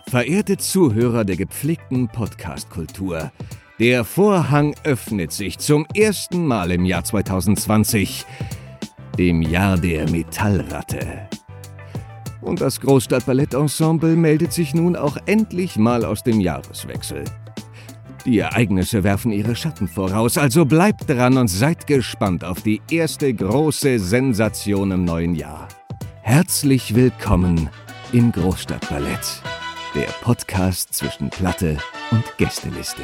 Verehrte Zuhörer der gepflegten Podcast-Kultur, der Vorhang öffnet sich zum ersten Mal im Jahr 2020, dem Jahr der Metallratte. Und das Großstadtballettensemble meldet sich nun auch endlich mal aus dem Jahreswechsel. Die Ereignisse werfen ihre Schatten voraus, also bleibt dran und seid gespannt auf die erste große Sensation im neuen Jahr. Herzlich willkommen im Großstadtballett, der Podcast zwischen Platte und Gästeliste.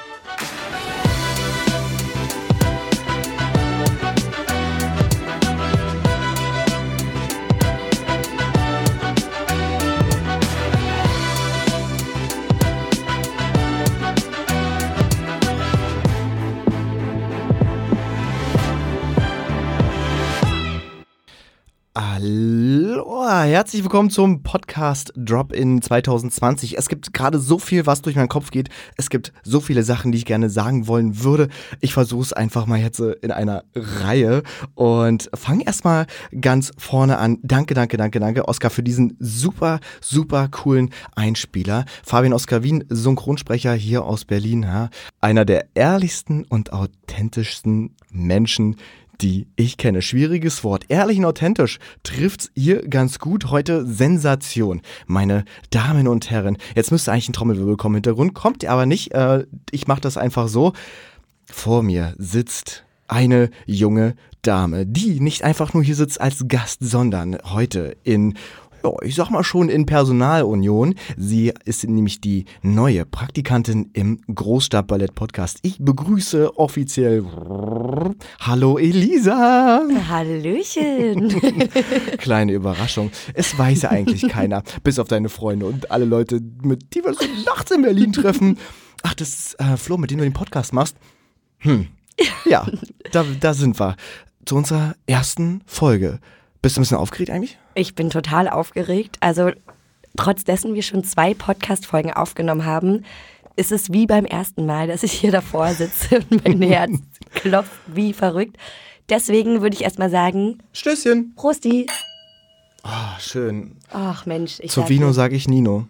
Hallo, herzlich willkommen zum Podcast Drop-In 2020. Es gibt gerade so viel, was durch meinen Kopf geht. Es gibt so viele Sachen, die ich gerne sagen wollen würde. Ich versuche es einfach mal jetzt in einer Reihe und fange erstmal ganz vorne an. Danke, Oskar, für diesen super coolen Einspieler. Fabian Oskar Wien, Synchronsprecher hier aus Berlin. Ja. Einer der ehrlichsten und authentischsten Menschen, die ich kenne. Schwieriges Wort. Ehrlich und authentisch trifft's hier ganz gut. Heute Sensation. Meine Damen und Herren. Jetzt müsste eigentlich ein Trommelwirbel kommen im Hintergrund. Kommt ihr aber nicht. Ich mache das einfach so. Vor mir sitzt eine junge Dame, die nicht einfach nur hier sitzt als Gast, sondern heute ich sag mal schon in Personalunion. Sie ist nämlich die neue Praktikantin im Großstadtballett-Podcast. Ich begrüße offiziell Hallo Elisa. Hallöchen. Kleine Überraschung. Es weiß ja eigentlich keiner, bis auf deine Freunde und alle Leute, mit die wir so nachts in Berlin treffen. Ach, das ist Flo, mit dem du den Podcast machst. Ja, da sind wir. Zu unserer ersten Folge. Bist du ein bisschen aufgeregt eigentlich? Ich bin total aufgeregt. Also trotz dessen wir schon 2 Podcast-Folgen aufgenommen haben, ist es wie beim ersten Mal, dass ich hier davor sitze und mein Herz klopft wie verrückt. Deswegen würde ich erstmal sagen: Stößchen. Prosti. Oh, schön. Ach Mensch. Zu Vino sage ich Nino.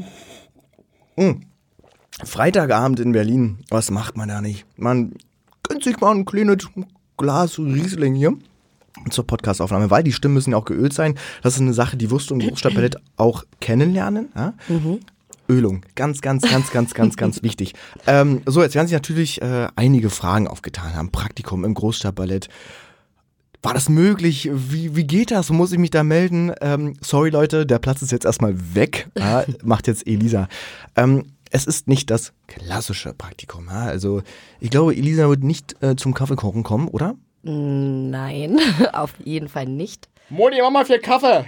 Freitagabend in Berlin. Was macht man da nicht? Man gönnt sich mal ein kleines Glas Riesling hier zur Podcastaufnahme, weil die Stimmen müssen ja auch geölt sein. Das ist eine Sache, die wirst du im Großstadtballett auch kennenlernen. Ja? Ölung, ganz wichtig. So, jetzt werden sich natürlich einige Fragen aufgetan haben. Praktikum im Großstadtballett. War das möglich? Wie geht das? Muss ich mich da melden? Sorry Leute, der Platz ist jetzt erstmal weg. Ja, macht jetzt Elisa. Es ist nicht das klassische Praktikum. Ja? Also ich glaube, Elisa wird nicht zum Kaffeekochen kommen, oder? Nein, auf jeden Fall nicht. Moni, mach mal 4 Kaffee.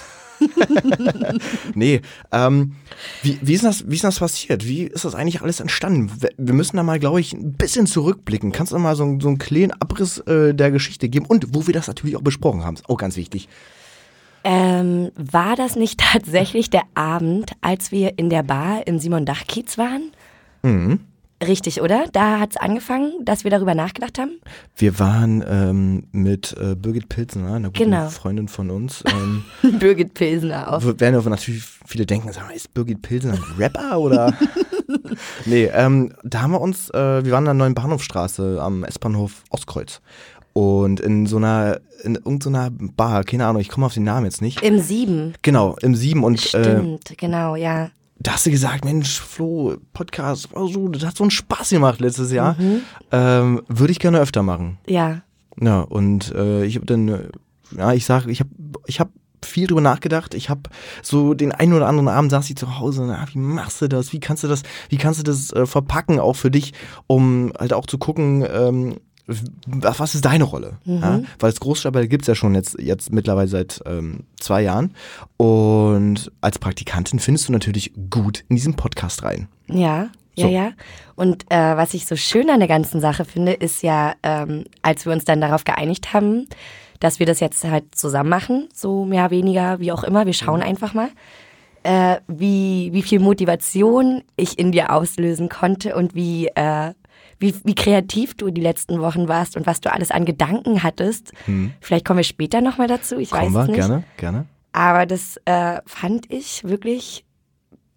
Nee, wie ist das passiert? Wie ist das eigentlich alles entstanden? Wir müssen da mal, glaube ich, ein bisschen zurückblicken. Kannst du mal so einen kleinen Abriss der Geschichte geben? Und wo wir das natürlich auch besprochen haben, ist auch ganz wichtig. War das nicht tatsächlich der Abend, als wir in der Bar im Simon-Dach-Kiez waren? Mhm. Richtig, oder? Da hat es angefangen, dass wir darüber nachgedacht haben? Wir waren mit Birgit Pilsner, einer guten Freundin von uns. Birgit Pilsner auch. Werden aber natürlich viele denken, ist Birgit Pilsner ein Rapper oder? Nee, da haben wir uns, wir waren an der Neuen Bahnhofstraße am S-Bahnhof Ostkreuz. Und in irgendeiner Bar, keine Ahnung, ich komme auf den Namen jetzt nicht. Im 7. Genau, im 7. Und, stimmt, genau, ja. Da hast du gesagt, Mensch, Flo, Podcast, das hat so einen Spaß gemacht letztes Jahr. Würde ich gerne öfter machen. Ja. Ja, und ich habe dann, ich habe viel drüber nachgedacht. Ich habe so den einen oder anderen Abend saß ich zu Hause, wie machst du das? Wie kannst du das verpacken, auch für dich, um halt auch zu gucken, was ist deine Rolle? Ja? Weil das Großstadtballett gibt es ja schon jetzt mittlerweile seit 2 Jahren. Und als Praktikantin findest du natürlich gut in diesen Podcast rein. Ja. So. Ja. Und was ich so schön an der ganzen Sache finde, ist ja, als wir uns dann darauf geeinigt haben, dass wir das jetzt halt zusammen machen, so mehr, weniger, wie auch immer, wir schauen einfach mal, wie viel Motivation ich in dir auslösen konnte und wie kreativ du die letzten Wochen warst und was du alles an Gedanken hattest. Vielleicht kommen wir später nochmal dazu, ich weiß es nicht. Gerne. Aber das fand ich wirklich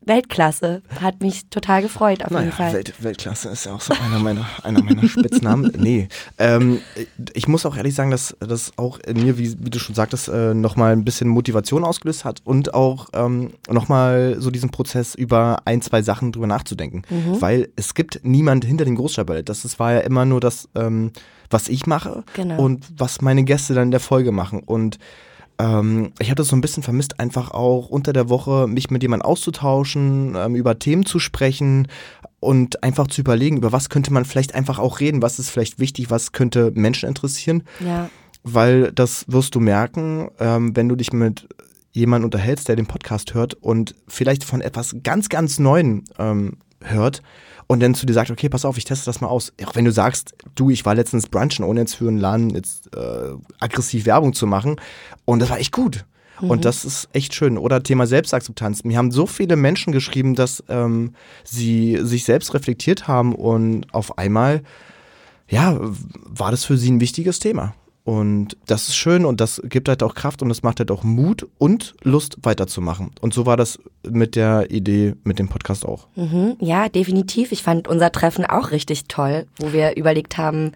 Weltklasse. Hat mich total gefreut, auf jeden Fall. Weltklasse ist ja auch so einer meiner Spitznamen. Nee, ich muss auch ehrlich sagen, dass das auch in mir, wie du schon sagtest, nochmal ein bisschen Motivation ausgelöst hat und auch nochmal so diesen Prozess über 1, 2 Sachen drüber nachzudenken. Weil es gibt niemand hinter dem Großstadtballett. Das war ja immer nur das, was ich mache und was meine Gäste dann in der Folge machen. Und ich hatte es so ein bisschen vermisst, einfach auch unter der Woche mich mit jemandem auszutauschen, über Themen zu sprechen und einfach zu überlegen, über was könnte man vielleicht einfach auch reden, was ist vielleicht wichtig, was könnte Menschen interessieren. Ja. Weil das wirst du merken, wenn du dich mit jemandem unterhältst, der den Podcast hört und vielleicht von etwas ganz, ganz Neuem hört und dann zu dir sagt, okay, pass auf, ich teste das mal aus. Auch wenn du sagst, du, ich war letztens brunchen, ohne jetzt für einen Laden jetzt aggressiv Werbung zu machen und das war echt gut. Und das ist echt schön. Oder Thema Selbstakzeptanz. Mir haben so viele Menschen geschrieben, dass sie sich selbst reflektiert haben und auf einmal, ja, war das für sie ein wichtiges Thema. Und das ist schön und das gibt halt auch Kraft und das macht halt auch Mut und Lust weiterzumachen. Und so war das mit der Idee mit dem Podcast auch. Ja, definitiv. Ich fand unser Treffen auch richtig toll, wo wir überlegt haben,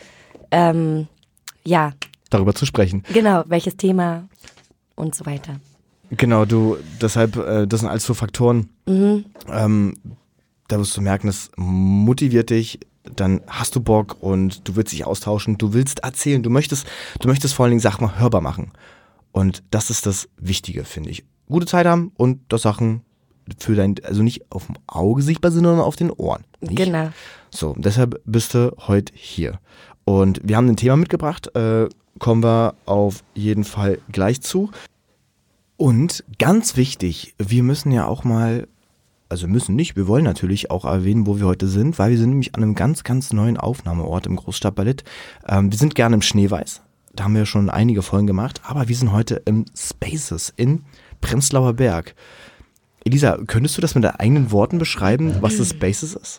darüber zu sprechen. Genau, welches Thema und so weiter. Genau, deshalb, das sind alles so Faktoren. Da wirst du merken, das motiviert dich. Dann hast du Bock und du willst dich austauschen, du willst erzählen, du möchtest vor allen Dingen Sachen hörbar machen. Und das ist das Wichtige, finde ich. Gute Zeit haben und das Sachen für also nicht auf dem Auge sichtbar sind, sondern auf den Ohren. Nicht? Genau. So, deshalb bist du heute hier. Und wir haben ein Thema mitgebracht, kommen wir auf jeden Fall gleich zu. Und ganz wichtig, wir müssen ja auch mal, also müssen nicht, wir wollen natürlich auch erwähnen, wo wir heute sind, weil wir sind nämlich an einem ganz, ganz neuen Aufnahmeort im Großstadtballett. Wir sind gerne im Schneeweiß, da haben wir schon einige Folgen gemacht, aber wir sind heute im Spaces in Prenzlauer Berg. Elisa, könntest du das mit deinen eigenen Worten beschreiben, was das Spaces ist?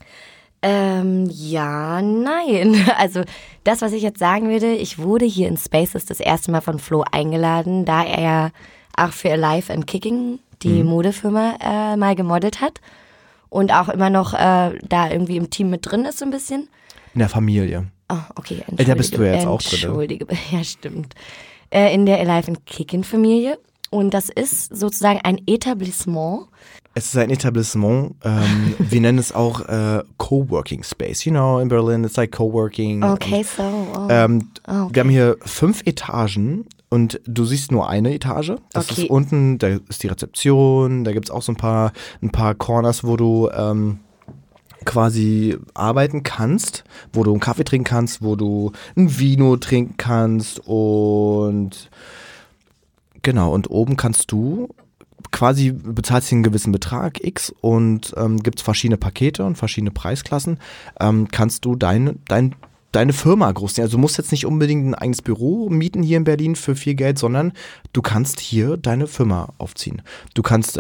Ja, nein. Also das, was ich jetzt sagen würde, ich wurde hier in Spaces das erste Mal von Flo eingeladen, da er ja auch für Alive and Kicking, die Modefirma, mal gemodelt hat und auch immer noch da irgendwie im Team mit drin ist so ein bisschen. In der Familie. Oh, okay, entschuldige. Da bist du ja jetzt auch drin. Entschuldige, ja stimmt. In der Alive and Kicking Familie und das ist sozusagen ein Etablissement. Es ist ein Etablissement, wir nennen es auch Coworking Space. You know, in Berlin, it's like Coworking. Okay, so. Okay. Wir haben hier 5 Etagen und du siehst nur eine Etage. Das ist unten, da ist die Rezeption, da gibt es auch so ein paar Corners, wo du quasi arbeiten kannst, wo du einen Kaffee trinken kannst, wo du ein Vino trinken kannst und genau, und oben kannst du quasi bezahlst du einen gewissen Betrag X und gibt es verschiedene Pakete und verschiedene Preisklassen, kannst du deine Firma großziehen. Also du musst jetzt nicht unbedingt ein eigenes Büro mieten hier in Berlin für viel Geld, sondern du kannst hier deine Firma aufziehen. Du kannst,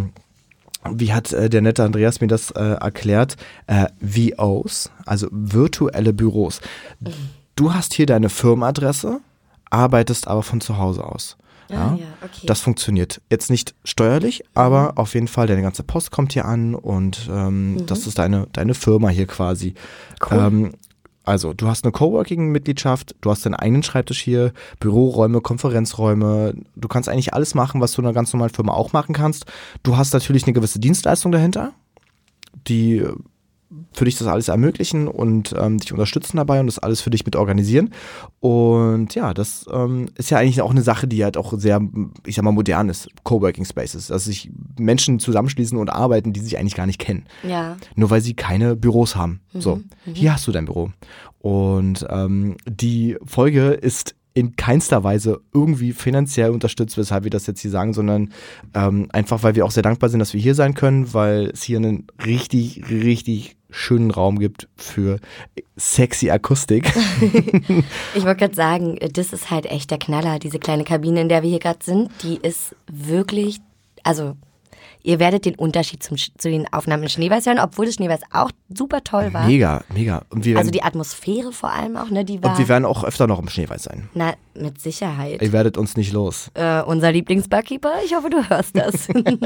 wie hat der nette Andreas mir das erklärt, VOs, also virtuelle Büros. Du hast hier deine Firmenadresse, arbeitest aber von zu Hause aus. Ja, okay. Das funktioniert jetzt nicht steuerlich, aber auf jeden Fall, deine ganze Post kommt hier an und das ist deine Firma hier quasi. Cool. Also du hast eine Coworking-Mitgliedschaft, du hast deinen eigenen Schreibtisch hier, Büroräume, Konferenzräume, du kannst eigentlich alles machen, was du in einer ganz normalen Firma auch machen kannst. Du hast natürlich eine gewisse Dienstleistung dahinter, die für dich das alles ermöglichen und dich unterstützen dabei und das alles für dich mit organisieren. Und ja, das ist ja eigentlich auch eine Sache, die halt auch sehr, ich sag mal, modern ist, Coworking Spaces, dass sich Menschen zusammenschließen und arbeiten, die sich eigentlich gar nicht kennen. Ja. Nur weil sie keine Büros haben. Hier hast du dein Büro. Und die Folge ist in keinster Weise irgendwie finanziell unterstützt, weshalb wir das jetzt hier sagen, sondern einfach, weil wir auch sehr dankbar sind, dass wir hier sein können, weil es hier einen richtig, richtig schönen Raum gibt für sexy Akustik. Ich wollte gerade sagen, das ist halt echt der Knaller, diese kleine Kabine, in der wir hier gerade sind, die ist wirklich, also Ihr werdet den Unterschied zu den Aufnahmen in Schneeweiß hören, obwohl das Schneeweiß auch super toll war. Mega. Und wir werden, Also die Atmosphäre vor allem auch, ne, die war... Und wir werden auch öfter noch im Schneeweiß sein. Na, mit Sicherheit. Ihr werdet uns nicht los. Unser Lieblingsbarkeeper, ich hoffe, du hörst das.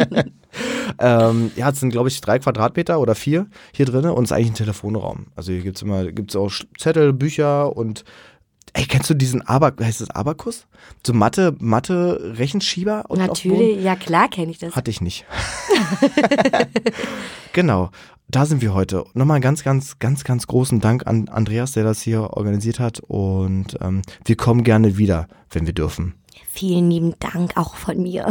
Es sind, glaube ich, 3 Quadratmeter oder 4 hier drin und es ist eigentlich ein Telefonraum. Also hier gibt's auch Zettel, Bücher und kennst du diesen heißt das Abakus? So Mathe, Rechenschieber? Natürlich, ja klar kenne ich das. Hatte ich nicht. Genau, da sind wir heute. Nochmal ganz großen Dank an Andreas, der das hier organisiert hat und wir kommen gerne wieder, wenn wir dürfen. Vielen lieben Dank auch von mir.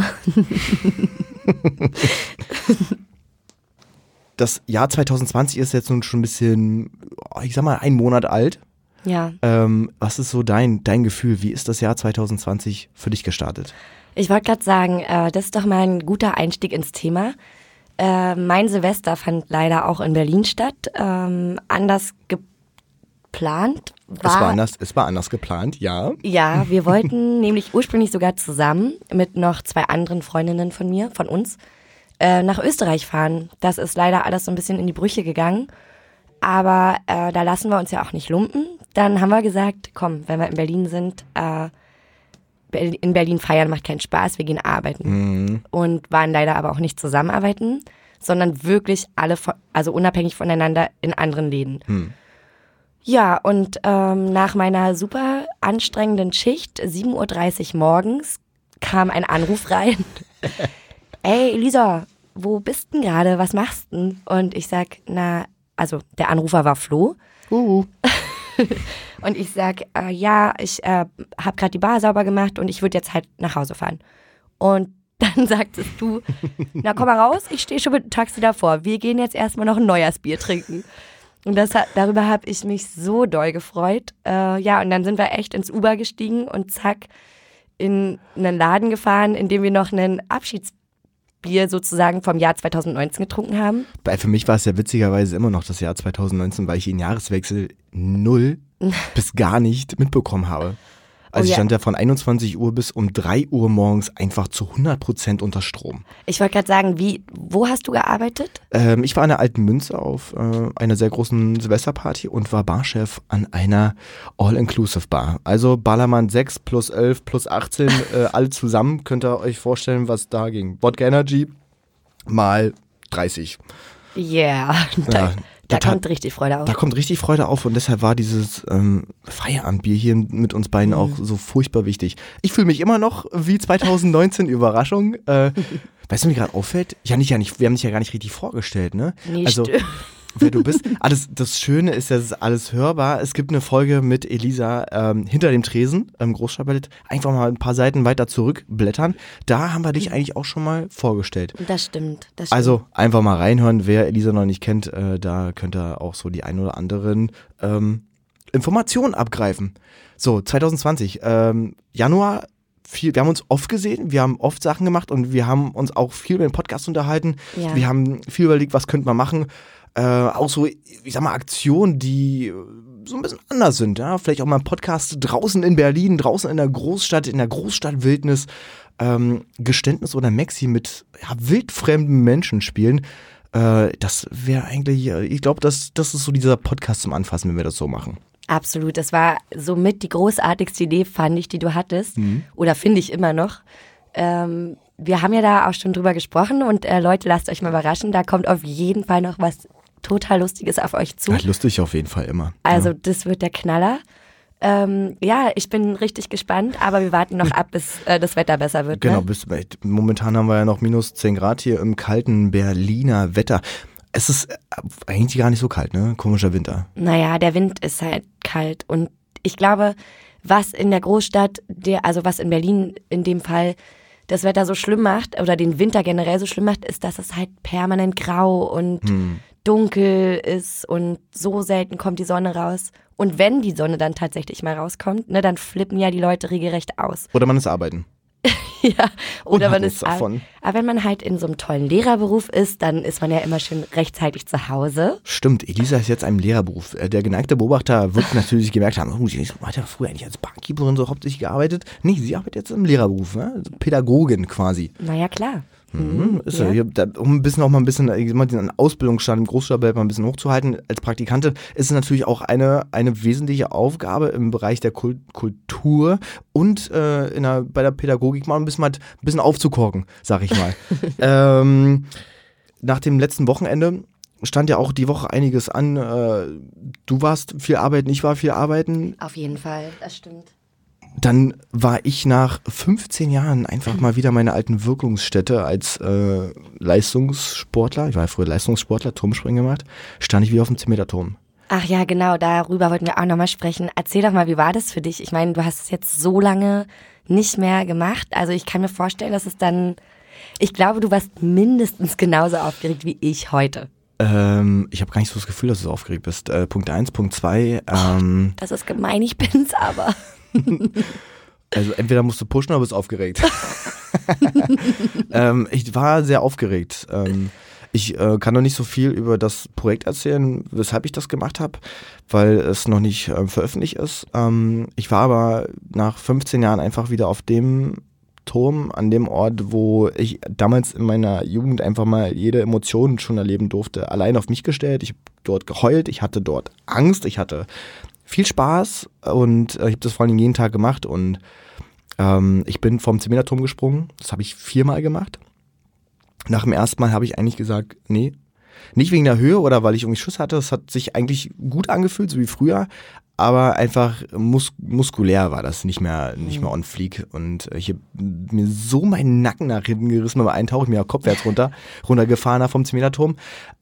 Das Jahr 2020 ist jetzt nun schon ein bisschen, ich sag mal, 1 Monat alt. Ja. Was ist so dein Gefühl? Wie ist das Jahr 2020 für dich gestartet? Ich wollte gerade sagen, das ist doch mal ein guter Einstieg ins Thema. Mein Silvester fand leider auch in Berlin statt. Anders geplant. Es war anders geplant, ja. Ja, wir wollten nämlich ursprünglich sogar zusammen mit noch 2 anderen Freundinnen von uns, nach Österreich fahren. Das ist leider alles so ein bisschen in die Brüche gegangen. Aber da lassen wir uns ja auch nicht lumpen. Dann haben wir gesagt, komm, wenn wir in Berlin sind, in Berlin feiern macht keinen Spaß, wir gehen arbeiten. Mhm. Und waren leider aber auch nicht zusammenarbeiten, sondern wirklich alle, also unabhängig voneinander in anderen Läden. Mhm. Ja, und nach meiner super anstrengenden Schicht, 7:30 Uhr morgens, kam ein Anruf rein. Ey, Elisa, wo bist denn gerade? Was machst denn? Und ich sag, also der Anrufer war Flo. Und ich sag, ich habe gerade die Bar sauber gemacht und ich würde jetzt halt nach Hause fahren. Und dann sagtest du, na komm mal raus, ich stehe schon mit dem Taxi davor. Wir gehen jetzt erstmal noch ein Neujahrsbier trinken. Und darüber habe ich mich so doll gefreut. Und dann sind wir echt ins Uber gestiegen und zack, in einen Laden gefahren, in dem wir noch einen Abschiedsbier sozusagen vom Jahr 2019 getrunken haben. Für mich war es ja witzigerweise immer noch das Jahr 2019, weil ich den Jahreswechsel 0 bis gar nicht mitbekommen habe. Also ich stand ja von 21 Uhr bis um 3 Uhr morgens einfach zu 100% unter Strom. Ich wollte gerade sagen, wo hast du gearbeitet? Ich war an der Alten Münze auf einer sehr großen Silvesterparty und war Barchef an einer All-Inclusive-Bar. Also Ballermann 6 plus 11 plus 18, alle zusammen, könnt ihr euch vorstellen, was da ging. Wodka Energy mal 30. Yeah, da kommt richtig Freude auf. Da kommt richtig Freude auf und deshalb war dieses Feierabendbier hier mit uns beiden auch so furchtbar wichtig. Ich fühle mich immer noch wie 2019, Überraschung. Weißt du, mir gerade auffällt? Wir haben dich ja gar nicht richtig vorgestellt, ne? Nee, also, wer du bist. Das Schöne ist, dass es alles hörbar. Es gibt eine Folge mit Elisa hinter dem Tresen im Großstadtballett. Einfach mal ein paar Seiten weiter zurückblättern. Da haben wir dich eigentlich auch schon mal vorgestellt. Das stimmt. Also einfach mal reinhören. Wer Elisa noch nicht kennt, da könnt ihr auch so die ein oder anderen Informationen abgreifen. So, 2020, Januar. Wir haben uns oft gesehen, wir haben oft Sachen gemacht und wir haben uns auch viel über den Podcast unterhalten. Ja. Wir haben viel überlegt, was könnte man machen. Auch so, ich sag mal, Aktionen, die so ein bisschen anders sind. Ja? Vielleicht auch mal ein Podcast draußen in Berlin, draußen in der Großstadtwildnis, Geständnis oder Maxi mit wildfremden Menschen spielen. Das wäre eigentlich, ich glaube, das ist so dieser Podcast zum Anfassen, wenn wir das so machen. Absolut, das war somit die großartigste Idee, fand ich, die du hattest. Oder finde ich immer noch. Wir haben ja da auch schon drüber gesprochen und Leute, lasst euch mal überraschen, da kommt auf jeden Fall noch was total Lustiges auf euch zu. Ja, lustig auf jeden Fall immer. Also das wird der Knaller. Ich bin richtig gespannt, aber wir warten noch ab, bis das Wetter besser wird. Genau, ne? Momentan haben wir ja noch minus 10 Grad hier im kalten Berliner Wetter. Es ist eigentlich gar nicht so kalt, ne? Komischer Winter. Naja, der Wind ist halt kalt und ich glaube, was in der Großstadt, was in Berlin in dem Fall das Wetter so schlimm macht oder den Winter generell so schlimm macht, ist, dass es halt permanent grau und dunkel ist und so selten kommt die Sonne raus. Und wenn die Sonne dann tatsächlich mal rauskommt, ne, dann flippen ja die Leute regelrecht aus. Oder man ist arbeiten. Ja, oder man ist davon. Aber wenn man halt in so einem tollen Lehrerberuf ist, dann ist man ja immer schön rechtzeitig zu Hause. Stimmt, Elisa ist jetzt ein Lehrerberuf. Der geneigte Beobachter wird natürlich gemerkt haben, sie hat ja früher eigentlich als Barkeeperin so hauptsächlich gearbeitet. Nee, sie arbeitet jetzt im Lehrerberuf, ne? Also Pädagogin quasi. Naja, klar. Ist ja. Um auch mal ein bisschen den Ausbildungsstand im Großstadtballett mal ein bisschen hochzuhalten, als Praktikantin ist es natürlich auch eine wesentliche Aufgabe im Bereich der Kultur und bei der Pädagogik mal ein bisschen aufzukorken, sag ich mal. Nach dem letzten Wochenende stand ja auch die Woche einiges an. Du warst viel arbeiten, ich war viel arbeiten. Auf jeden Fall, das stimmt. Dann war ich nach 15 Jahren einfach mal wieder meine alten Wirkungsstätte als Leistungssportler. Ich war ja früher Leistungssportler, Turmspringen gemacht. Stand ich wieder auf dem 10-Meter-Turm. Ach ja, genau, darüber wollten wir auch nochmal sprechen. Erzähl doch mal, wie war das für dich? Ich meine, du hast es jetzt so lange nicht mehr gemacht. Also ich kann mir vorstellen, dass es dann, ich glaube, du warst mindestens genauso aufgeregt wie ich heute. Ich habe gar nicht so das Gefühl, dass du so aufgeregt bist. Punkt 1, Punkt 2. Das ist gemein, ich bin's aber. Also entweder musst du pushen oder bist aufgeregt. Ich war sehr aufgeregt. Ich kann noch nicht so viel über das Projekt erzählen, weshalb ich das gemacht habe, weil es noch nicht veröffentlicht ist. Ich war aber nach 15 Jahren einfach wieder auf dem Turm, an dem Ort, wo ich damals in meiner Jugend einfach mal jede Emotion schon erleben durfte, allein auf mich gestellt. Ich habe dort geheult, ich hatte dort Angst, ich hatte viel Spaß und ich habe das vor allem jeden Tag gemacht und ich bin vom 10-Meter-Turm gesprungen, das habe ich 4-mal gemacht. Nach dem ersten Mal habe ich eigentlich gesagt, nee, nicht wegen der Höhe oder weil ich irgendwie Schiss hatte, es hat sich eigentlich gut angefühlt, so wie früher, aber einfach muskulär war das nicht mehr on fleek und ich habe mir so meinen Nacken nach hinten gerissen, beim Eintauch ich mir kopfwärts runtergefahren vom 10-Meter-Turm,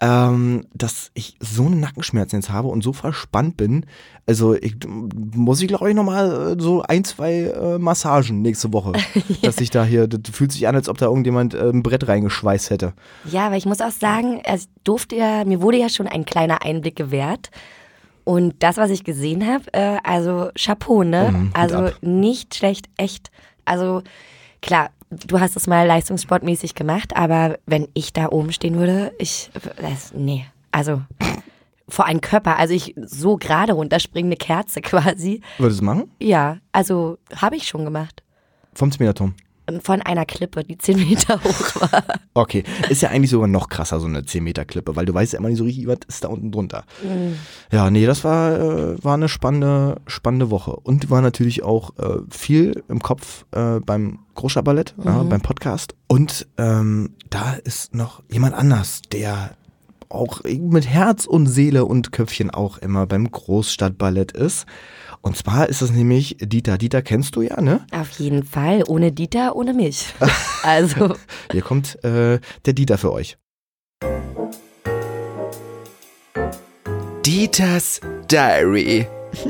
dass ich so einen Nackenschmerzen jetzt habe und so verspannt bin, also muss ich glaube ich nochmal so 1-2 Massagen nächste Woche, dass ich da hier, das fühlt sich an, als ob da irgendjemand ein Brett reingeschweißt hätte. Ja, aber ich muss auch sagen, mir wurde ja schon ein kleiner Einblick gewährt. Und das, was ich gesehen habe, also Chapeau, ne? Also nicht schlecht, echt. Also klar, du hast es mal leistungssportmäßig gemacht, aber wenn ich da oben stehen würde, nee. Also vor einem Körper, also ich so gerade runterspringende Kerze quasi. Würdest du es machen? Ja, also habe ich schon gemacht. Vom 10-Meter-Turm? Von einer Klippe, die 10 Meter hoch war. Okay, ist ja eigentlich sogar noch krasser, so eine 10-Meter-Klippe, weil du weißt ja immer nicht so richtig, was ist da unten drunter. Ja, nee, das war eine spannende Woche. Und war natürlich auch viel im Kopf beim Großstadtballett, beim Podcast. Und da ist noch jemand anders, der auch mit Herz und Seele und Köpfchen auch immer beim Großstadtballett ist. Und zwar ist das nämlich Dieter. Dieter kennst du ja, ne? Auf jeden Fall. Ohne Dieter, ohne mich. Also. Hier kommt der Dieter für euch. Dieters Diary.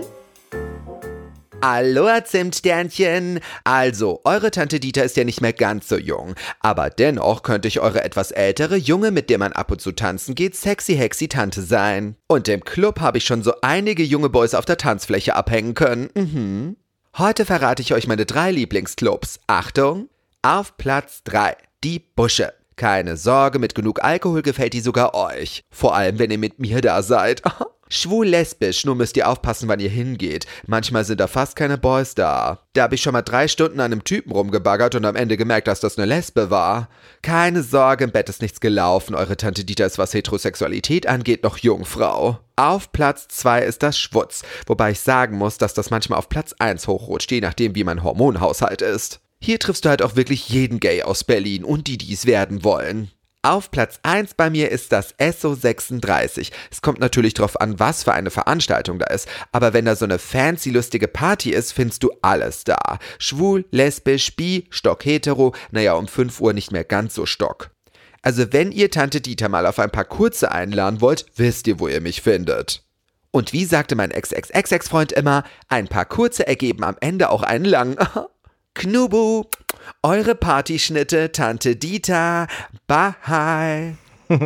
Hallo, Zimtsternchen. Also, eure Tante Dieter ist ja nicht mehr ganz so jung. Aber dennoch könnte ich eure etwas ältere Junge, mit der man ab und zu tanzen geht, sexy Tante sein. Und im Club habe ich schon so einige junge Boys auf der Tanzfläche abhängen können. Heute verrate ich euch meine 3 Lieblingsclubs. Achtung! Auf Platz 3, die Busche. Keine Sorge, mit genug Alkohol gefällt die sogar euch. Vor allem, wenn ihr mit mir da seid. Schwul-lesbisch, nur müsst ihr aufpassen, wann ihr hingeht. Manchmal sind da fast keine Boys da. Da habe ich schon mal 3 Stunden an einem Typen rumgebaggert und am Ende gemerkt, dass das eine Lesbe war. Keine Sorge, im Bett ist nichts gelaufen. Eure Tante Dieter ist, was Heterosexualität angeht, noch Jungfrau. Auf Platz 2 ist das Schwutz, wobei ich sagen muss, dass das manchmal auf Platz 1 hochrutscht, je nachdem, wie mein Hormonhaushalt ist. Hier triffst du halt auch wirklich jeden Gay aus Berlin und die es werden wollen. Auf Platz 1 bei mir ist das SO36. Es kommt natürlich drauf an, was für eine Veranstaltung da ist. Aber wenn da so eine fancy, lustige Party ist, findest du alles da. Schwul, lesbisch, bi, stock hetero, naja, um 5 Uhr nicht mehr ganz so stock. Also wenn ihr Tante Dieter mal auf ein paar kurze einladen wollt, wisst ihr, wo ihr mich findet. Und wie sagte mein Ex-Ex-Ex-Freund immer, ein paar kurze ergeben am Ende auch einen langen. Knubu, eure Partyschnitte, Tante Dieter, bye.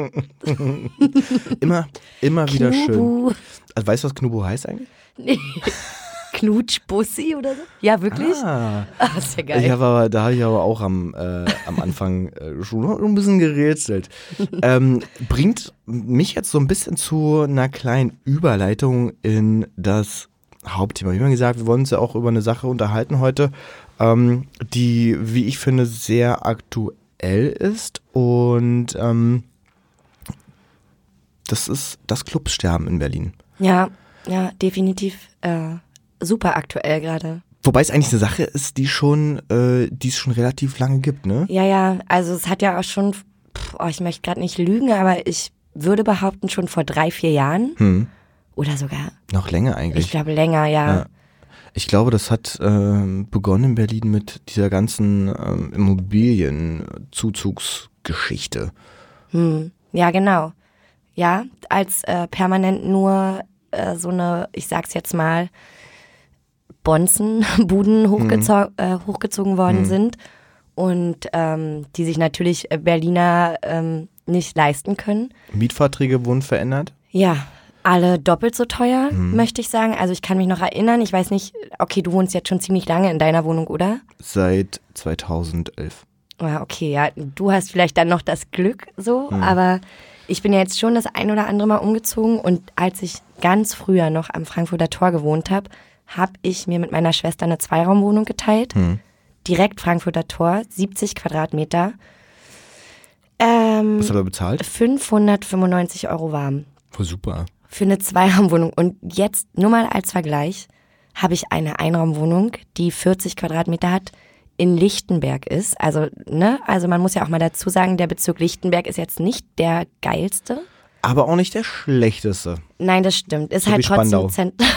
immer wieder Knubu. schön. Also, weißt du, was Knubu heißt eigentlich? Nee. Knutschbussi oder so? Ja, wirklich? Das ist ja geil. Da habe ich aber auch am Anfang schon ein bisschen gerätselt. Bringt mich jetzt so ein bisschen zu einer kleinen Überleitung in das Hauptthema. Wie man gesagt, wir wollen uns ja auch über eine Sache unterhalten heute, die, wie ich finde, sehr aktuell aktuell ist und das ist das Clubsterben in Berlin. Ja, definitiv super aktuell gerade. Wobei es eigentlich eine Sache ist, die es schon relativ lange gibt, ne? Ja, also es hat ja auch schon, ich möchte gerade nicht lügen, aber ich würde behaupten, schon vor 3-4 Jahren oder sogar. Noch länger eigentlich. Ich glaube länger, ja. Ich glaube, das hat begonnen in Berlin mit dieser ganzen Immobilienzuzugsgeschichte. Ja, genau. Ja, als permanent nur so eine, ich sag's jetzt mal, Bonzenbuden hochgezogen worden sind und die sich natürlich Berliner nicht leisten können. Mietverträge wurden verändert? Ja, alle doppelt so teuer, möchte ich sagen. Also ich kann mich noch erinnern, ich weiß nicht, okay, du wohnst jetzt schon ziemlich lange in deiner Wohnung, oder? Seit 2011. Ja, okay, ja, du hast vielleicht dann noch das Glück so, aber ich bin ja jetzt schon das ein oder andere Mal umgezogen und als ich ganz früher noch am Frankfurter Tor gewohnt habe ich mir mit meiner Schwester eine 2-Raumwohnung geteilt. Direkt Frankfurter Tor, 70 Quadratmeter. Was hat er bezahlt? 595 € warm. Voll super. Für eine 2-Raumwohnung. Und jetzt, nur mal als Vergleich, habe ich eine Einraumwohnung, die 40 Quadratmeter hat, in Lichtenberg ist. Also, also man muss ja auch mal dazu sagen, der Bezirk Lichtenberg ist jetzt nicht der geilste. Aber auch nicht der schlechteste. Nein, das stimmt. Ist So halt wie Spandau.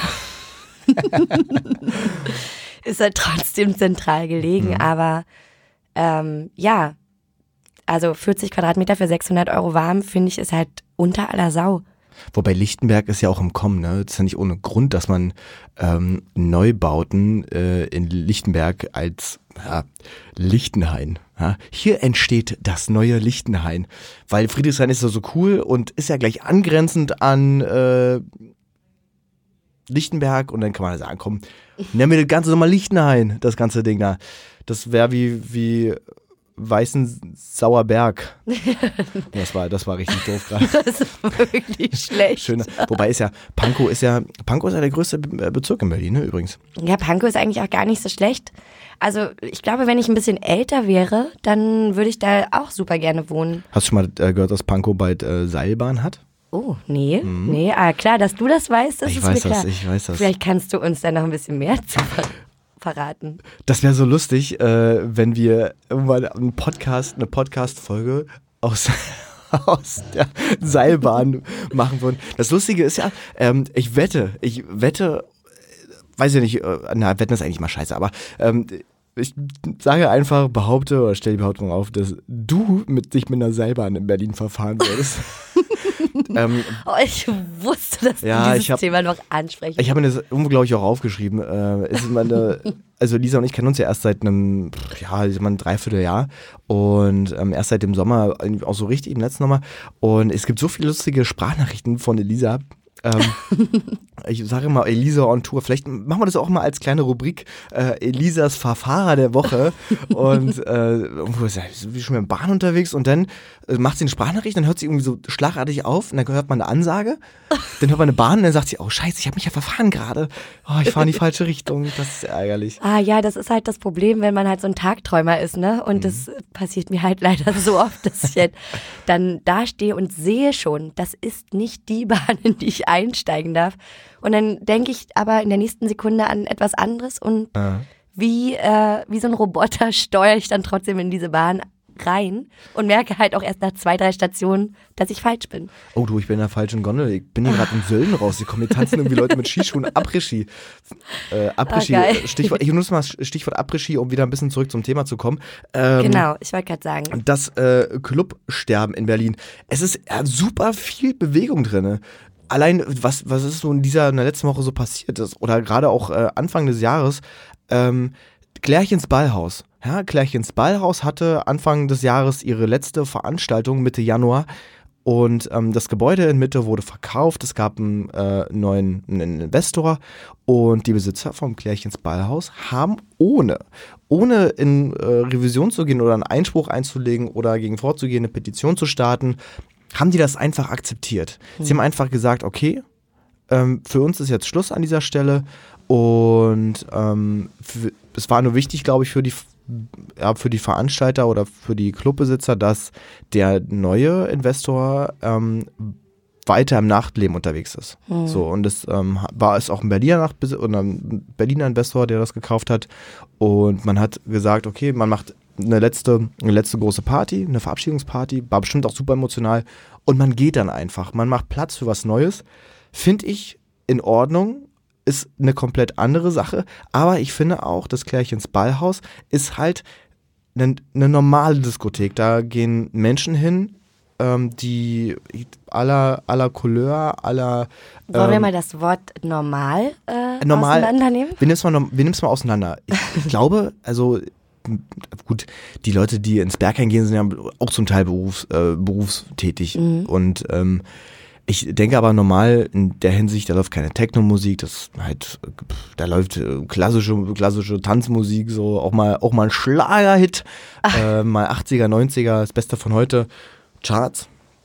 Ist halt trotzdem zentral gelegen, aber ja, also 40 Quadratmeter für 600 € warm, finde ich, ist halt unter aller Sau. Wobei Lichtenberg ist ja auch im Kommen, ne? Das ist ja nicht ohne Grund, dass man Neubauten in Lichtenberg als Lichtenhain. Ja? Hier entsteht das neue Lichtenhain. Weil Friedrichshain ist ja so cool und ist ja gleich angrenzend an Lichtenberg und dann kann man sagen, komm, nennen wir das Ganze nochmal Lichtenhain, das ganze Ding da. Das wäre wie Weißensauerberg. Das war richtig doof gerade. Das ist wirklich schlecht. Schön. Wobei Pankow ist ja der größte Bezirk in Berlin, ne, übrigens. Ja, Pankow ist eigentlich auch gar nicht so schlecht. Also ich glaube, wenn ich ein bisschen älter wäre, dann würde ich da auch super gerne wohnen. Hast du schon mal gehört, dass Pankow bald Seilbahn hat? Oh, nee. Klar, dass du das weißt, das ist mir klar. Ich weiß das. Vielleicht kannst du uns da noch ein bisschen mehr zu verraten. Das wäre so lustig, wenn wir irgendwann eine Podcast-Folge aus der Seilbahn machen würden. Das Lustige ist ja, ich wette, weiß ja nicht, wetten ist eigentlich mal scheiße, aber ich sage einfach, behaupte oder stelle die Behauptung auf, dass du dich mit einer Seilbahn in Berlin verfahren würdest. Ich wusste, dass du dieses Thema noch ansprechen. Ich habe mir das unglaublich auch aufgeschrieben. Also Lisa und ich kennen uns ja erst seit einem Dreivierteljahr und erst seit dem Sommer auch so richtig im letzten Sommer. Und es gibt so viele lustige Sprachnachrichten von Elisa. Ich sage mal Elisa on Tour. Vielleicht machen wir das auch mal als kleine Rubrik. Elisas Verfahrer der Woche. Und irgendwo ist sie schon mit dem Bahn unterwegs und dann macht sie eine Sprachnachricht, dann hört sie irgendwie so schlagartig auf und dann hört man eine Ansage. Dann hört man eine Bahn und dann sagt sie, oh scheiße, ich habe mich ja verfahren gerade. Oh, ich fahre in die falsche Richtung. Das ist ärgerlich. Ah ja, das ist halt das Problem, wenn man halt so ein Tagträumer ist, ne? Und das passiert mir halt leider so oft, dass ich halt dann da stehe und sehe schon, das ist nicht die Bahn, in die ich einsteigen darf. Und dann denke ich aber in der nächsten Sekunde an etwas anderes und wie so ein Roboter steuere ich dann trotzdem in diese Bahn rein und merke halt auch erst nach 2-3 Stationen, dass ich falsch bin. Oh du, ich bin in der falschen Gondel. Ich bin hier gerade in Sölden rausgekommen. Hier tanzen irgendwie Leute mit Skischuhen. Après-Ski. Stichwort, ich nutze mal Stichwort Après-Ski, um wieder ein bisschen zurück zum Thema zu kommen. Genau, ich wollte gerade sagen. Das Clubsterben in Berlin. Es ist super viel Bewegung drin. Allein, was ist so in der letzten Woche so passiert ist, oder gerade auch Anfang des Jahres, Klärchens Ballhaus. Ja, Klärchens Ballhaus hatte Anfang des Jahres ihre letzte Veranstaltung Mitte Januar und das Gebäude in Mitte wurde verkauft. Es gab einen neuen Investor und die Besitzer vom Klärchens Ballhaus haben ohne in Revision zu gehen oder einen Einspruch einzulegen oder gegen vorzugehen, eine Petition zu starten, haben die das einfach akzeptiert. Sie haben einfach gesagt, okay, für uns ist jetzt Schluss an dieser Stelle und es war nur wichtig, glaube ich, für die Veranstalter oder für die Clubbesitzer, dass der neue Investor weiter im Nachtleben unterwegs ist. So, und es war es auch ein Berliner Investor, der das gekauft hat. Und man hat gesagt, okay, man macht eine letzte große Party, eine Verabschiedungsparty, war bestimmt auch super emotional. Und man geht dann einfach. Man macht Platz für was Neues. Finde ich in Ordnung. Ist eine komplett andere Sache. Aber ich finde auch, das Klärchens Ballhaus ist halt eine normale Diskothek. Da gehen Menschen hin, die aller Couleur, aller... Wollen wir mal das Wort normal auseinandernehmen? Wir nehmen es mal auseinander. Ich glaube, also gut, die Leute, die ins Berghain gehen, sind ja auch zum Teil berufstätig. Und ich denke aber normal in der Hinsicht, da läuft keine Techno-Musik, da läuft klassische Tanzmusik, so auch mal ein Schlagerhit, mal 80er, 90er, das Beste von heute. Charts.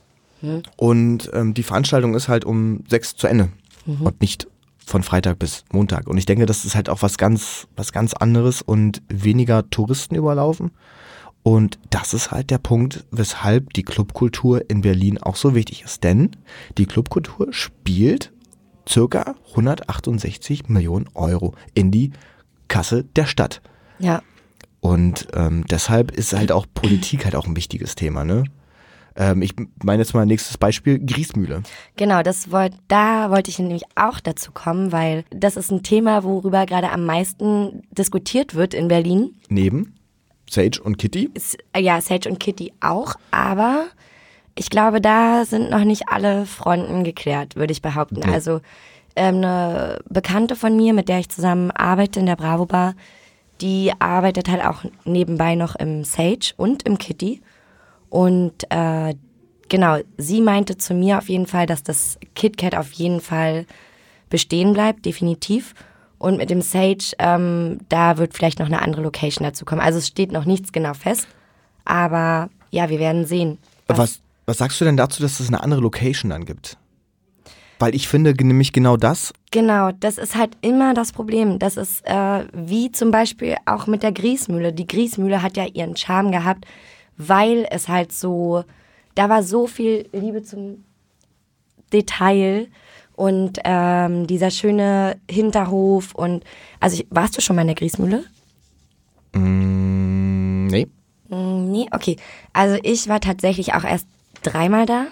Und die Veranstaltung ist halt um 6 zu Ende und nicht von Freitag bis Montag. Und ich denke, das ist halt auch was ganz anderes und weniger Touristen überlaufen. Und das ist halt der Punkt, weshalb die Clubkultur in Berlin auch so wichtig ist. Denn die Clubkultur spielt circa 168 Millionen Euro in die Kasse der Stadt. Ja. Und deshalb ist halt auch Politik halt auch ein wichtiges Thema, ne? Ich meine jetzt mal nächstes Beispiel, Griesmühle. Genau, da wollte ich nämlich auch dazu kommen, weil das ist ein Thema, worüber gerade am meisten diskutiert wird in Berlin. Neben Sage und Kitty? Ja, Sage und Kitty auch, aber ich glaube, da sind noch nicht alle Fronten geklärt, würde ich behaupten. Okay. Also eine Bekannte von mir, mit der ich zusammen arbeite in der Bravo Bar, die arbeitet halt auch nebenbei noch im Sage und im Kitty. Und genau, sie meinte zu mir auf jeden Fall, dass das KitKat auf jeden Fall bestehen bleibt, definitiv. Und mit dem Sage, da wird vielleicht noch eine andere Location dazu kommen. Also es steht noch nichts genau fest, aber ja, wir werden sehen. Was sagst du denn dazu, dass es eine andere Location dann gibt? Weil ich finde nämlich genau das. Genau, das ist halt immer das Problem. Das ist wie zum Beispiel auch mit der Griesmühle. Die Griesmühle hat ja ihren Charme gehabt, weil es halt so, da war so viel Liebe zum Detail und dieser schöne Hinterhof und, also warst du schon mal in der Griesmühle? Nee. Nee, okay. Also ich war tatsächlich auch erst 3-mal da.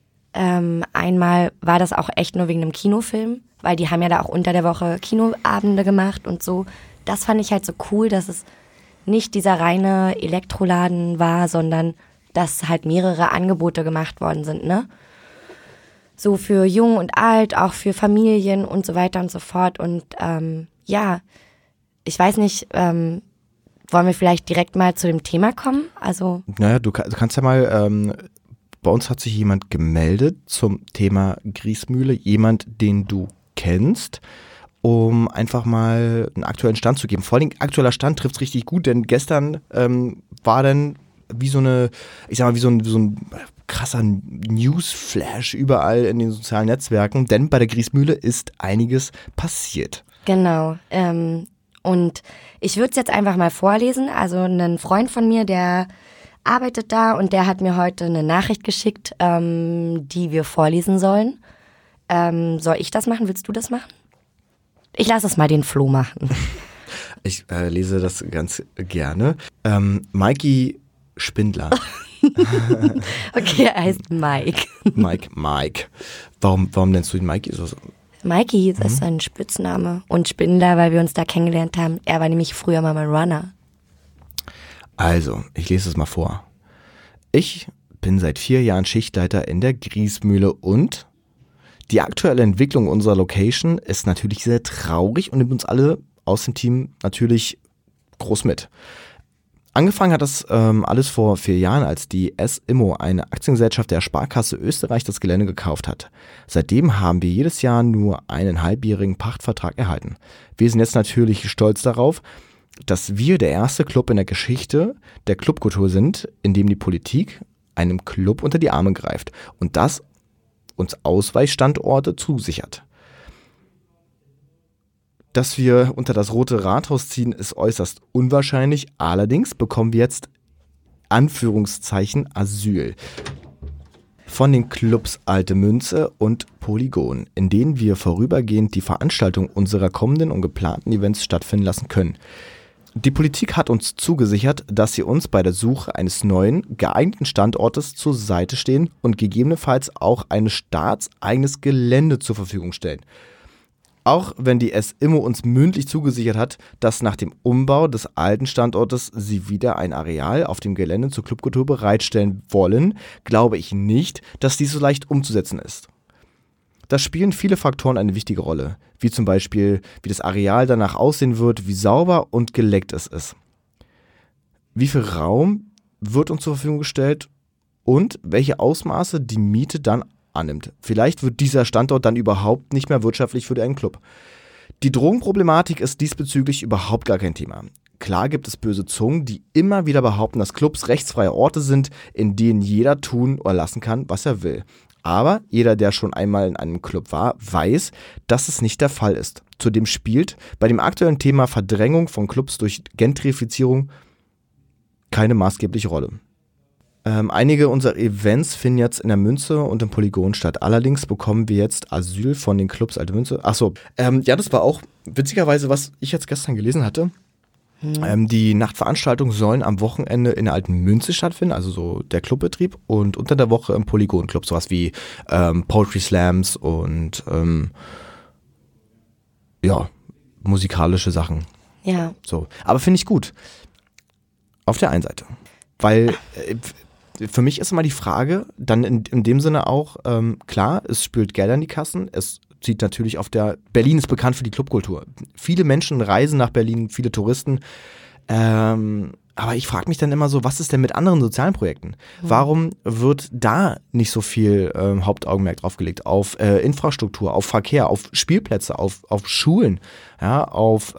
Einmal war das auch echt nur wegen einem Kinofilm, weil die haben ja da auch unter der Woche Kinoabende gemacht und so. Das fand ich halt so cool, dass es nicht dieser reine Elektroladen war, sondern dass halt mehrere Angebote gemacht worden sind, ne? So für Jung und Alt, auch für Familien und so weiter und so fort. Und ja, ich weiß nicht, wollen wir vielleicht direkt mal zu dem Thema kommen? Also Naja, du kannst ja mal, bei uns hat sich jemand gemeldet zum Thema Griesmühle, jemand, den du kennst, um einfach mal einen aktuellen Stand zu geben. Vor allem aktueller Stand trifft es richtig gut, denn gestern war dann wie so eine, ich sag mal, wie so ein krasser Newsflash überall in den sozialen Netzwerken, denn bei der Griesmühle ist einiges passiert. genau. Und ich würde es jetzt einfach mal vorlesen. Also ein Freund von mir, der arbeitet da und der hat mir heute eine Nachricht geschickt, die wir vorlesen sollen. Soll ich das machen? Willst du das machen? Ich lasse es mal den Flo machen. Ich lese das ganz gerne. Mikey Spindler. Okay, er heißt Mike. Mike. Warum nennst du ihn Mikey? Mikey, das ist sein Spitzname. Und Spindler, weil wir uns da kennengelernt haben. Er war nämlich früher mal mein Runner. Also, ich lese es mal vor. Ich bin seit 4 Jahren Schichtleiter in der Griesmühle und die aktuelle Entwicklung unserer Location ist natürlich sehr traurig und nimmt uns alle aus dem Team natürlich groß mit. Angefangen hat das alles vor 4 Jahren, als die S-Immo, eine Aktiengesellschaft der Sparkasse Österreich, das Gelände gekauft hat. Seitdem haben wir jedes Jahr nur einen halbjährigen Pachtvertrag erhalten. Wir sind jetzt natürlich stolz darauf, dass wir der erste Club in der Geschichte der Clubkultur sind, in dem die Politik einem Club unter die Arme greift und das uns Ausweichstandorte zusichert. Dass wir unter das Rote Rathaus ziehen, ist äußerst unwahrscheinlich. Allerdings bekommen wir jetzt Anführungszeichen Asyl von den Clubs Alte Münze und Polygon, in denen wir vorübergehend die Veranstaltung unserer kommenden und geplanten Events stattfinden lassen können. Die Politik hat uns zugesichert, dass sie uns bei der Suche eines neuen, geeigneten Standortes zur Seite stehen und gegebenenfalls auch ein staatseigenes Gelände zur Verfügung stellen. Auch wenn die SIMO uns mündlich zugesichert hat, dass nach dem Umbau des alten Standortes sie wieder ein Areal auf dem Gelände zur Clubkultur bereitstellen wollen, glaube ich nicht, dass dies so leicht umzusetzen ist. Da spielen viele Faktoren eine wichtige Rolle, wie zum Beispiel, wie das Areal danach aussehen wird, wie sauber und geleckt es ist. Wie viel Raum wird uns zur Verfügung gestellt und welche Ausmaße die Miete dann annimmt. Vielleicht wird dieser Standort dann überhaupt nicht mehr wirtschaftlich für einen Club. Die Drogenproblematik ist diesbezüglich überhaupt gar kein Thema. Klar gibt es böse Zungen, die immer wieder behaupten, dass Clubs rechtsfreie Orte sind, in denen jeder tun oder lassen kann, was er will. Aber jeder, der schon einmal in einem Club war, weiß, dass es nicht der Fall ist. Zudem spielt bei dem aktuellen Thema Verdrängung von Clubs durch Gentrifizierung keine maßgebliche Rolle. Einige unserer Events finden jetzt in der Münze und im Polygon statt. Allerdings bekommen wir jetzt Asyl von den Clubs Alte Münze. Achso, ja, das war auch witzigerweise, was ich jetzt gestern gelesen hatte. Die Nachtveranstaltungen sollen am Wochenende in der Alten Münze stattfinden, also so der Clubbetrieb, und unter der Woche im Polygon-Club, sowas wie Poetry Slams und ja, musikalische Sachen. Ja. So. Aber finde ich gut. Auf der einen Seite. Weil für mich ist immer die Frage, dann in dem Sinne auch, klar, es spült Geld an die Kassen, es zieht natürlich Berlin ist bekannt für die Clubkultur. Viele Menschen reisen nach Berlin, viele Touristen, aber ich frage mich dann immer so, was ist denn mit anderen sozialen Projekten? Warum wird da nicht so viel Hauptaugenmerk drauf gelegt? Auf Infrastruktur, auf Verkehr, auf Spielplätze, auf Schulen, ja, auf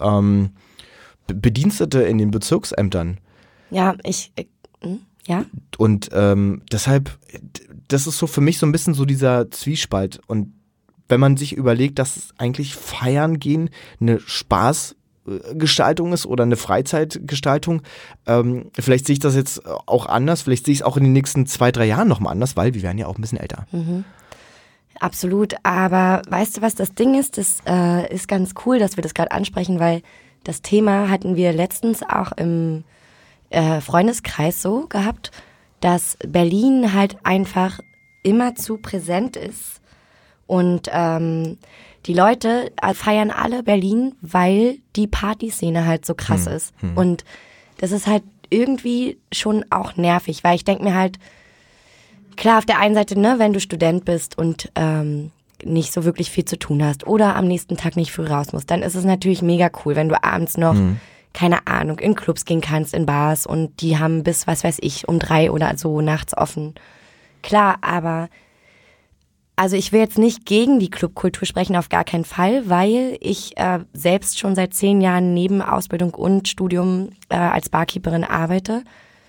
Bedienstete in den Bezirksämtern. Ja, ja. Und deshalb, das ist so für mich so ein bisschen so dieser Zwiespalt. Und wenn man sich überlegt, dass eigentlich Feiern gehen eine Spaßgestaltung ist oder eine Freizeitgestaltung, vielleicht sehe ich das jetzt auch anders, vielleicht sehe ich es auch in den nächsten 2-3 Jahren nochmal anders, weil wir werden ja auch ein bisschen älter. Mhm. Absolut, aber weißt du, was das Ding ist? Das ist ganz cool, dass wir das gerade ansprechen, weil das Thema hatten wir letztens auch im Freundeskreis so gehabt, dass Berlin halt einfach immer zu präsent ist und die Leute feiern alle Berlin, weil die Partyszene halt so krass ist und das ist halt irgendwie schon auch nervig, weil ich denke mir halt, klar auf der einen Seite, ne, wenn du Student bist und nicht so wirklich viel zu tun hast oder am nächsten Tag nicht früh raus musst, dann ist es natürlich mega cool, wenn du abends noch keine Ahnung, in Clubs gehen kannst, in Bars und die haben bis, was weiß ich, um 3 oder so nachts offen. Klar, aber also ich will jetzt nicht gegen die Clubkultur sprechen, auf gar keinen Fall, weil ich selbst schon seit 10 Jahren neben Ausbildung und Studium als Barkeeperin arbeite.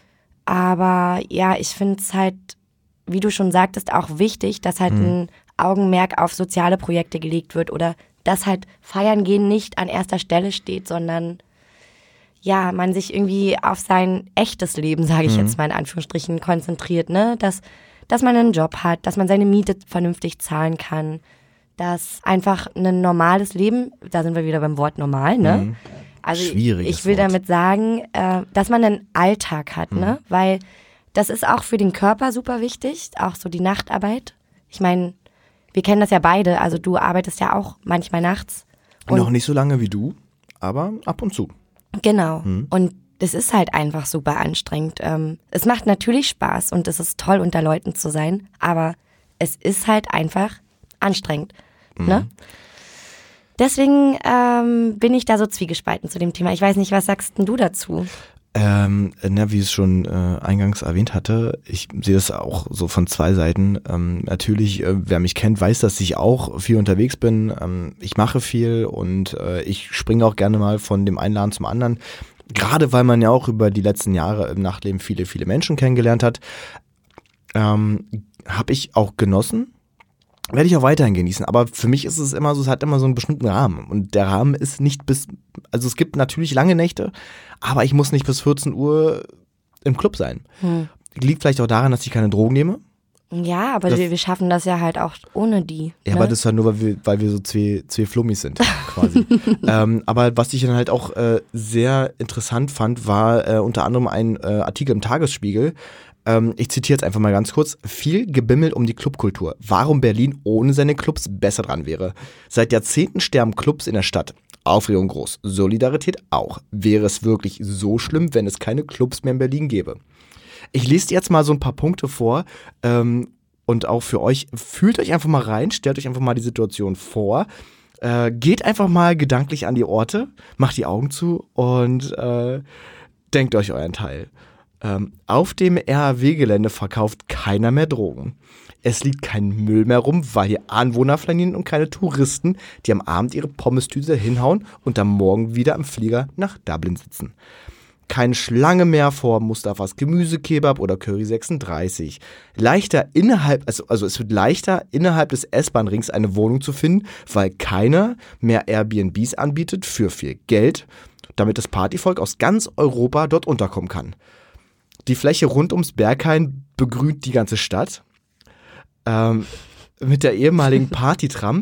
Aber ja, ich finde es halt, wie du schon sagtest, auch wichtig, dass halt ein Augenmerk auf soziale Projekte gelegt wird oder dass halt Feiern gehen nicht an erster Stelle steht, sondern ja, man sich irgendwie auf sein echtes Leben, sage ich jetzt mal in Anführungsstrichen, konzentriert, ne? Dass man einen Job hat, dass man seine Miete vernünftig zahlen kann, dass einfach ein normales Leben, da sind wir wieder beim Wort normal, ne? Also ich will damit sagen, dass man einen Alltag hat, ne? Weil das ist auch für den Körper super wichtig, auch so die Nachtarbeit. Ich meine, wir kennen das ja beide, also du arbeitest ja auch manchmal nachts. Noch nicht so lange wie du, aber ab und zu. Genau. Und das ist halt einfach super anstrengend. Es macht natürlich Spaß und es ist toll, unter Leuten zu sein, aber es ist halt einfach anstrengend. Ne? Deswegen bin ich da so zwiegespalten zu dem Thema. Ich weiß nicht, was sagst denn du dazu? Wie ich es schon eingangs erwähnt hatte, ich sehe das auch so von 2 Seiten. Natürlich, wer mich kennt, weiß, dass ich auch viel unterwegs bin. Ich mache viel und ich springe auch gerne mal von dem einen Laden zum anderen. Gerade weil man ja auch über die letzten Jahre im Nachtleben viele, viele Menschen kennengelernt hat, habe ich auch genossen. Werde ich auch weiterhin genießen, aber für mich ist es immer so, es hat immer so einen bestimmten Rahmen und der Rahmen ist nicht also es gibt natürlich lange Nächte, aber ich muss nicht bis 14 Uhr im Club sein. Liegt vielleicht auch daran, dass ich keine Drogen nehme. Ja, aber wir schaffen das ja halt auch ohne die. Ja, ne? aber das ist ja nur, weil wir so zwei Flummis sind, quasi. Aber was ich dann halt auch sehr interessant fand, war unter anderem ein Artikel im Tagesspiegel. Ich zitiere jetzt einfach mal ganz kurz. Viel Gebimmel um die Clubkultur. Warum Berlin ohne seine Clubs besser dran wäre. Seit Jahrzehnten sterben Clubs in der Stadt. Aufregung groß. Solidarität auch. Wäre es wirklich so schlimm, wenn es keine Clubs mehr in Berlin gäbe? Ich lese dir jetzt mal so ein paar Punkte vor und auch für euch. Fühlt euch einfach mal rein, stellt euch einfach mal die Situation vor. Geht einfach mal gedanklich an die Orte, macht die Augen zu und denkt euch euren Teil. Auf dem RAW-Gelände verkauft keiner mehr Drogen. Es liegt kein Müll mehr rum, weil hier Anwohner flanieren und keine Touristen, die am Abend ihre Pommes-Tüte hinhauen und am Morgen wieder im Flieger nach Dublin sitzen. Keine Schlange mehr vor Mustafas Gemüsekebab oder Curry 36. Es wird leichter, innerhalb des S-Bahn-Rings eine Wohnung zu finden, weil keiner mehr Airbnbs anbietet für viel Geld, damit das Partyvolk aus ganz Europa dort unterkommen kann. Die Fläche rund ums Berghain begrünt die ganze Stadt. Mit der ehemaligen Partytram,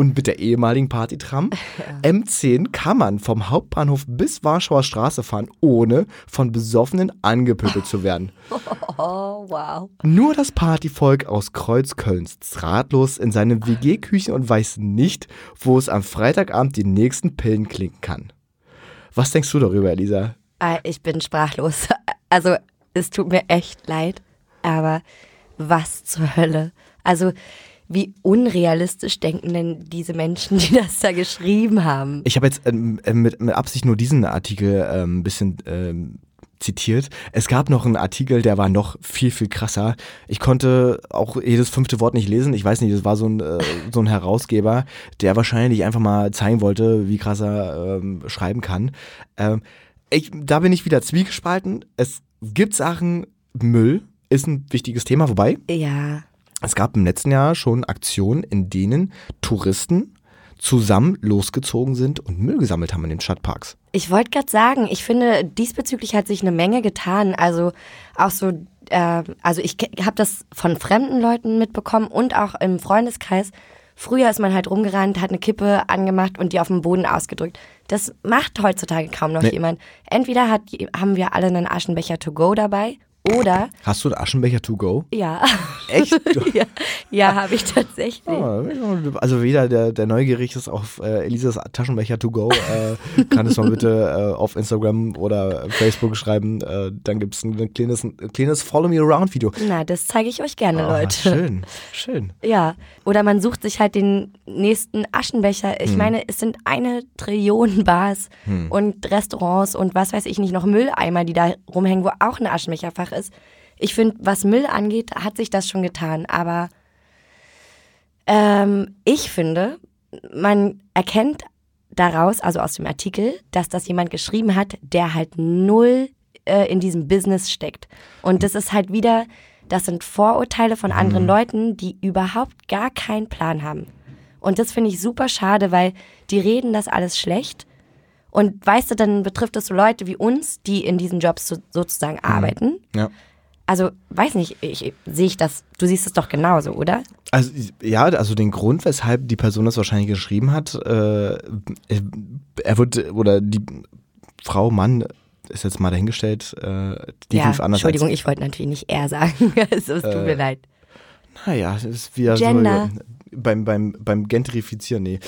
M10 kann man vom Hauptbahnhof bis Warschauer Straße fahren, ohne von Besoffenen angepöbelt zu werden. Oh, wow. Nur das Partyvolk aus Kreuzköln sitzt ratlos in seinem WG-Küchen und weiß nicht, wo es am Freitagabend die nächsten Pillen klinken kann. Was denkst du darüber, Elisa? Ich bin sprachlos. Also, es tut mir echt leid, aber was zur Hölle? Also, wie unrealistisch denken denn diese Menschen, die das da geschrieben haben? Ich habe jetzt mit Absicht nur diesen Artikel ein bisschen zitiert. Es gab noch einen Artikel, der war noch viel, viel krasser. Ich konnte auch jedes 5. Wort nicht lesen. Ich weiß nicht, das war so ein Herausgeber, der wahrscheinlich einfach mal zeigen wollte, wie krass er schreiben kann. Da bin ich wieder zwiegespalten. Es gibt Sachen, Müll ist ein wichtiges Thema, wobei Ja. es gab im letzten Jahr schon Aktionen, in denen Touristen zusammen losgezogen sind und Müll gesammelt haben in den Stadtparks. Ich wollte gerade sagen, ich finde, diesbezüglich hat sich eine Menge getan. Also auch so, ich habe das von fremden Leuten mitbekommen und auch im Freundeskreis. Früher ist man halt rumgerannt, hat eine Kippe angemacht und die auf dem Boden ausgedrückt. Das macht heutzutage kaum noch jemand. Entweder haben wir alle einen Aschenbecher to go dabei oder... Hast du einen Aschenbecher to go? Ja. Echt? Ja, habe ich tatsächlich. Also jeder, der neugierig ist auf Elisas Taschenbecher to go, kann es mal bitte auf Instagram oder Facebook schreiben. Dann gibt es ein kleines Follow-Me-Around-Video. Na, das zeige ich euch gerne, Leute. Schön. Ja, oder man sucht sich halt den nächsten Aschenbecher. Ich meine, es sind 1 Trillion Bars und Restaurants und was weiß ich nicht, noch Mülleimer, die da rumhängen, wo auch ein Aschenbecherfach ist. Ich finde, was Müll angeht, hat sich das schon getan. Aber ich finde, man erkennt daraus, also aus dem Artikel, dass das jemand geschrieben hat, der halt null in diesem Business steckt. Und das ist halt wieder, das sind Vorurteile von anderen Leuten, die überhaupt gar keinen Plan haben. Und das finde ich super schade, weil die reden das alles schlecht. Und weißt du, dann betrifft es so Leute wie uns, die in diesen Jobs sozusagen arbeiten. Ja. Also, weiß nicht, sehe ich das, du siehst es doch genauso, oder? Also, ja, also den Grund, weshalb die Person das wahrscheinlich geschrieben hat, die Frau, Mann, ist jetzt mal dahingestellt, die rief anders. Entschuldigung, ich wollte natürlich nicht er sagen, also, es tut mir leid. Naja, das ist wieder Gender. So beim Gentrifizieren, nee.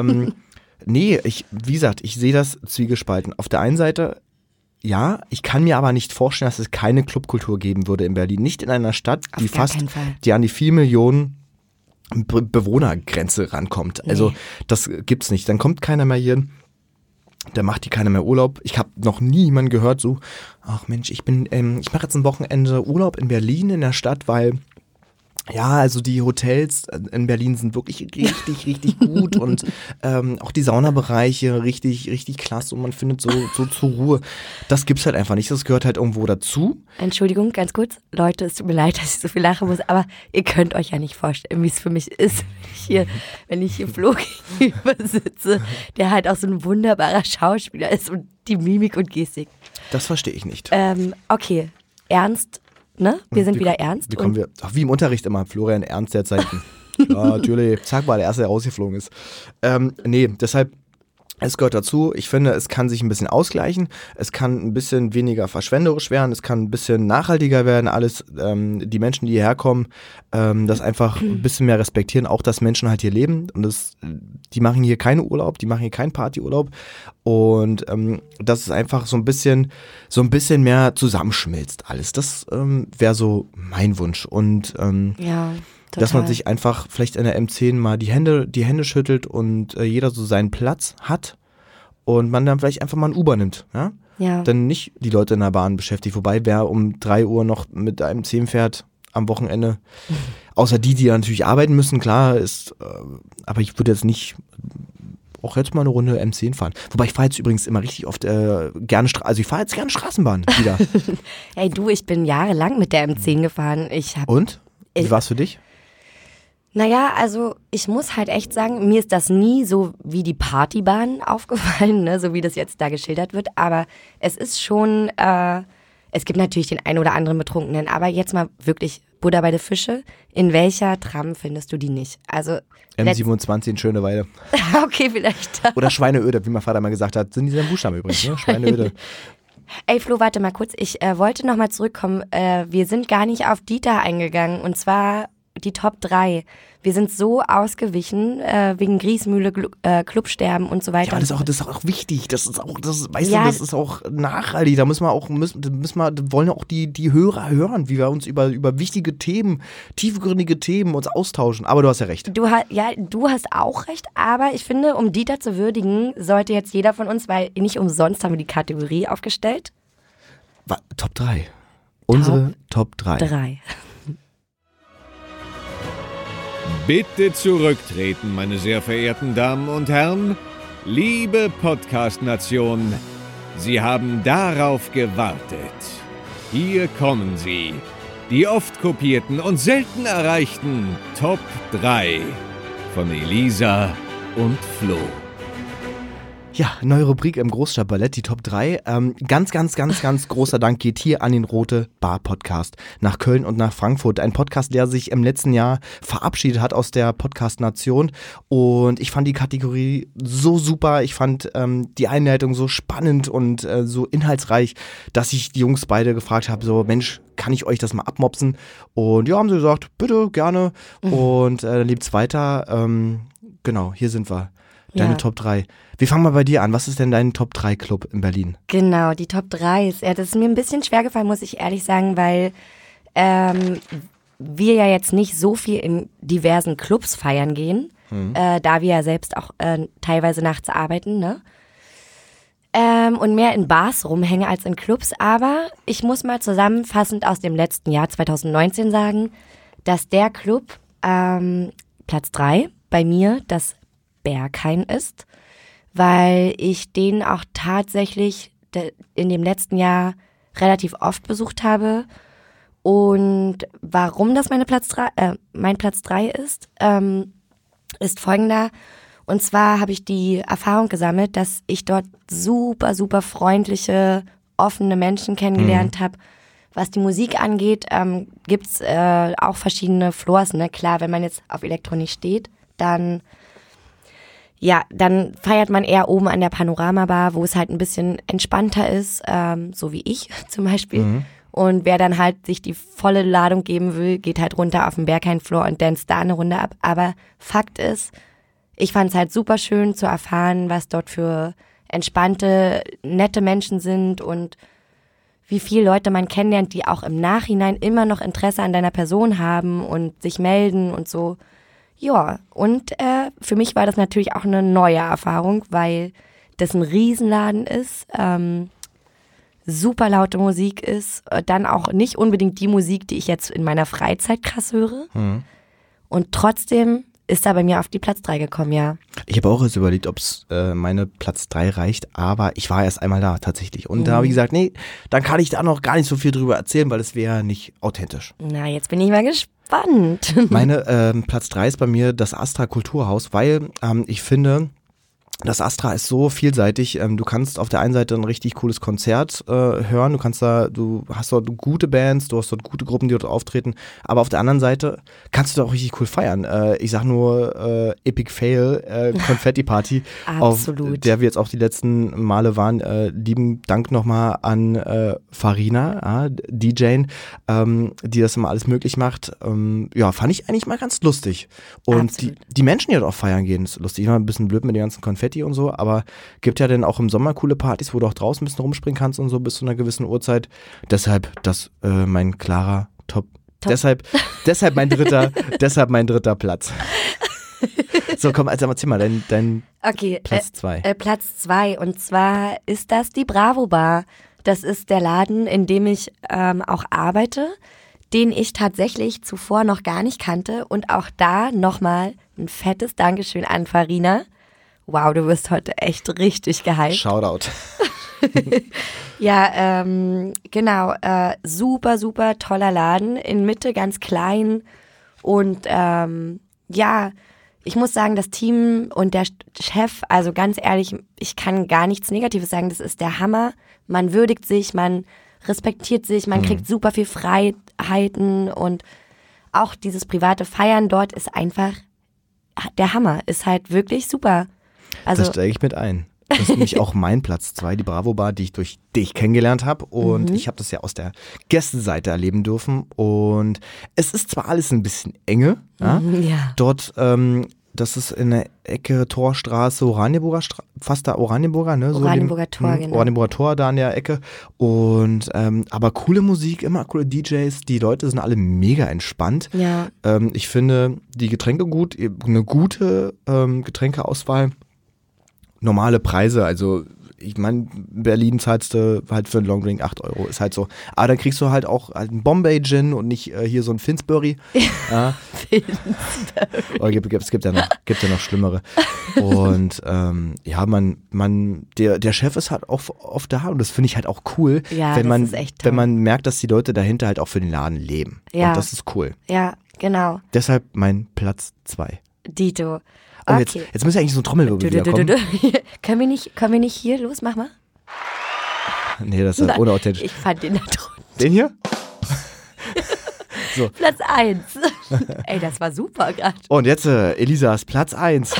Wie gesagt, ich sehe das zwiegespalten. Auf der einen Seite, ja, ich kann mir aber nicht vorstellen, dass es keine Clubkultur geben würde in Berlin. Nicht in einer Stadt, die an die 4 Millionen Bewohnergrenze rankommt. Nee. Also das gibt's nicht. Dann kommt keiner mehr hier, da macht die keiner mehr Urlaub. Ich habe noch nie jemanden gehört so, ach Mensch, ich mache jetzt ein Wochenende Urlaub in Berlin in der Stadt, weil Ja, also die Hotels in Berlin sind wirklich richtig, richtig gut und auch die Saunabereiche richtig klasse und man findet so zur Ruhe. Das gibt's halt einfach nicht, das gehört halt irgendwo dazu. Entschuldigung, ganz kurz. Leute, es tut mir leid, dass ich so viel lachen muss, aber ihr könnt euch ja nicht vorstellen, wie es für mich ist, wenn ich hier Flo gegenüber sitze, der halt auch so ein wunderbarer Schauspieler ist und die Mimik und Gestik. Das verstehe ich nicht. Okay, ernst. Ne? Wir sind wieder ernst. Wie kommen wir? Ach, wie im Unterricht immer, Florian Ernst der Zeiten. Ja, natürlich. Zack, war der Erste, der rausgeflogen ist. Nee, deshalb, es gehört dazu. Ich finde, es kann sich ein bisschen ausgleichen. Es kann ein bisschen weniger verschwenderisch werden. Es kann ein bisschen nachhaltiger werden. Alles, die Menschen, die hierher kommen, das einfach ein bisschen mehr respektieren. Auch, dass Menschen halt hier leben. Und die machen hier keinen Urlaub, die machen hier keinen Partyurlaub. Und dass es einfach so ein bisschen mehr zusammenschmilzt alles. Das wäre so mein Wunsch. Und Ja, total. dass man sich einfach vielleicht in der M10 mal die Hände schüttelt und jeder so seinen Platz hat und man dann vielleicht einfach mal ein Uber nimmt. Ja? Ja. Dann nicht die Leute in der Bahn beschäftigt. Wobei, wer um 3 Uhr noch mit einem M10 fährt am Wochenende, außer die natürlich arbeiten müssen, klar, ist, aber ich würde jetzt nicht auch jetzt mal eine Runde M10 fahren. Wobei ich fahre jetzt übrigens immer richtig oft gerne ich fahre jetzt gerne Straßenbahn wieder. Hey du, ich bin jahrelang mit der M10 gefahren. Und? Wie war es für dich? Naja, also ich muss halt echt sagen, mir ist das nie so wie die Partybahn aufgefallen, ne, so wie das jetzt da geschildert wird. Aber es ist schon, es gibt natürlich den einen oder anderen Betrunkenen. Aber jetzt mal wirklich Butter bei der Fische. In welcher Tram findest du die nicht? Also M27 in Schöneweide. Okay, vielleicht. Oder Schweineöde, wie mein Vater mal gesagt hat. Sind dieselben Buchstaben übrigens, ne? Schweineöde. Ey Flo, warte mal kurz. Ich wollte nochmal zurückkommen. Wir sind gar nicht auf Dieter eingegangen. Und zwar die Top 3. Wir sind so ausgewichen wegen Griesmühle, Clubsterben und so weiter. Ja, das ist auch wichtig. Das ist auch nachhaltig. Da wollen ja auch die Hörer hören, wie wir uns über wichtige Themen, tiefgründige Themen uns austauschen. Aber du hast ja recht. Du hast auch recht, aber ich finde, um Dieter zu würdigen, sollte jetzt jeder von uns, weil nicht umsonst haben wir die Kategorie aufgestellt. Top 3. Unsere Top 3. 3. Bitte zurücktreten, meine sehr verehrten Damen und Herren. Liebe Podcast-Nation, Sie haben darauf gewartet. Hier kommen sie, die oft kopierten und selten erreichten Top 3 von Elisa und Flo. Ja, neue Rubrik im Großstadtballett, die Top 3. Ganz großer Dank geht hier an den Rote Bar Podcast nach Köln und nach Frankfurt. Ein Podcast, der sich im letzten Jahr verabschiedet hat aus der Podcast-Nation. Und ich fand die Kategorie so super. Ich fand die Einleitung so spannend und so inhaltsreich, dass ich die Jungs beide gefragt habe, so Mensch, kann ich euch das mal abmopsen? Und ja, haben sie gesagt, bitte, gerne. Und dann liebt's weiter. Genau, hier sind wir. Deine Top 3. Wir fangen mal bei dir an. Was ist denn dein Top 3 Club in Berlin? Genau, die Top 3 ist, das ist mir ein bisschen schwer gefallen, muss ich ehrlich sagen, weil wir ja jetzt nicht so viel in diversen Clubs feiern gehen, da wir ja selbst auch teilweise nachts arbeiten, ne? Und mehr in Bars rumhänge als in Clubs. Aber ich muss mal zusammenfassend aus dem letzten Jahr 2019 sagen, dass der Club Platz 3 bei mir das Berghain ist, weil ich den auch tatsächlich in dem letzten Jahr relativ oft besucht habe. Und warum das mein Platz 3 ist, ist folgender. Und zwar habe ich die Erfahrung gesammelt, dass ich dort super, super freundliche, offene Menschen kennengelernt habe. Was die Musik angeht, gibt's auch verschiedene Floors. Ne? Klar, wenn man jetzt auf Elektronik steht, dann feiert man eher oben an der Panoramabar, wo es halt ein bisschen entspannter ist, so wie ich zum Beispiel. Und wer dann halt sich die volle Ladung geben will, geht halt runter auf den Berghain-Floor und danst da eine Runde ab. Aber Fakt ist, ich fand es halt super schön zu erfahren, was dort für entspannte, nette Menschen sind und wie viele Leute man kennenlernt, die auch im Nachhinein immer noch Interesse an deiner Person haben und sich melden und so. Ja, und für mich war das natürlich auch eine neue Erfahrung, weil das ein Riesenladen ist, super laute Musik ist, dann auch nicht unbedingt die Musik, die ich jetzt in meiner Freizeit krass höre. Und trotzdem ist da bei mir auf die Platz 3 gekommen, ja. Ich habe auch erst überlegt, ob es meine Platz 3 reicht, aber ich war erst einmal da tatsächlich. Und da habe ich gesagt, nee, dann kann ich da noch gar nicht so viel drüber erzählen, weil es wäre nicht authentisch. Na, jetzt bin ich mal gespannt. Meine Platz 3 ist bei mir das Astra Kulturhaus, weil ich finde, das Astra ist so vielseitig. Du kannst auf der einen Seite ein richtig cooles Konzert hören, du hast dort gute Bands, du hast dort gute Gruppen, die dort auftreten, aber auf der anderen Seite kannst du da auch richtig cool feiern. Ich sag nur Epic Fail, Confetti Party, auf der wir jetzt auch die letzten Male waren. Lieben Dank nochmal an Farina, DJing, die das immer alles möglich macht. Ja, fand ich eigentlich mal ganz lustig. Und die Menschen, die dort auch feiern gehen, ist lustig. Immer ein bisschen blöd mit den ganzen Konfetti und so, aber gibt ja dann auch im Sommer coole Partys, wo du auch draußen ein bisschen rumspringen kannst und so bis zu einer gewissen Uhrzeit. Deshalb das mein klarer Top. Deshalb mein dritter Platz. So, komm, also erzähl mal dein Platz 2. Platz 2, und zwar ist das die Bravo Bar. Das ist der Laden, in dem ich auch arbeite, den ich tatsächlich zuvor noch gar nicht kannte, und auch da nochmal ein fettes Dankeschön an Farina. Wow, du wirst heute echt richtig gehypt. Shoutout. Ja, genau. Super, super toller Laden. In Mitte ganz klein. Und ja, ich muss sagen, das Team und der Chef, also ganz ehrlich, ich kann gar nichts Negatives sagen. Das ist der Hammer. Man würdigt sich, man respektiert sich, man kriegt super viel Freiheiten. Und auch dieses private Feiern dort ist einfach der Hammer. Ist halt wirklich super. Also, das steige ich mit ein. Das ist nämlich auch mein Platz 2, die Bravo Bar, die ich durch dich kennengelernt habe. Und ich habe das ja aus der Gästeseite erleben dürfen. Und es ist zwar alles ein bisschen enge. Ja? Dort, das ist in der Ecke Torstraße, Oranienburger, fast da Oranienburger, ne? Oranienburger Tor, genau. Oranienburger Tor da an der Ecke. Und aber coole Musik, immer coole DJs. Die Leute sind alle mega entspannt. Ja. Ich finde die Getränke gut, eine gute Getränkeauswahl. Normale Preise, also ich meine, in Berlin zahlst du halt für einen Longdrink 8 €, ist halt so. Aber dann kriegst du halt auch halt einen Bombay Gin und nicht hier so ein Finsbury. Ja. Oh, es gibt ja noch schlimmere. Und ja, der Chef ist halt auch oft da, und das finde ich halt auch cool, ja, wenn man merkt, dass die Leute dahinter halt auch für den Laden leben. Ja. Und das ist cool. Ja, genau. Deshalb mein Platz 2. Dito. Oh, Okay. jetzt müsste eigentlich so ein Trommelwirbel wiederkommen. Können wir nicht hier? Los, mach mal. Nee, das ist unauthentisch. Ich fand den da drunten. Den hier? So. Platz 1. Ey, das war super gerade. Und jetzt Elisas Platz 1.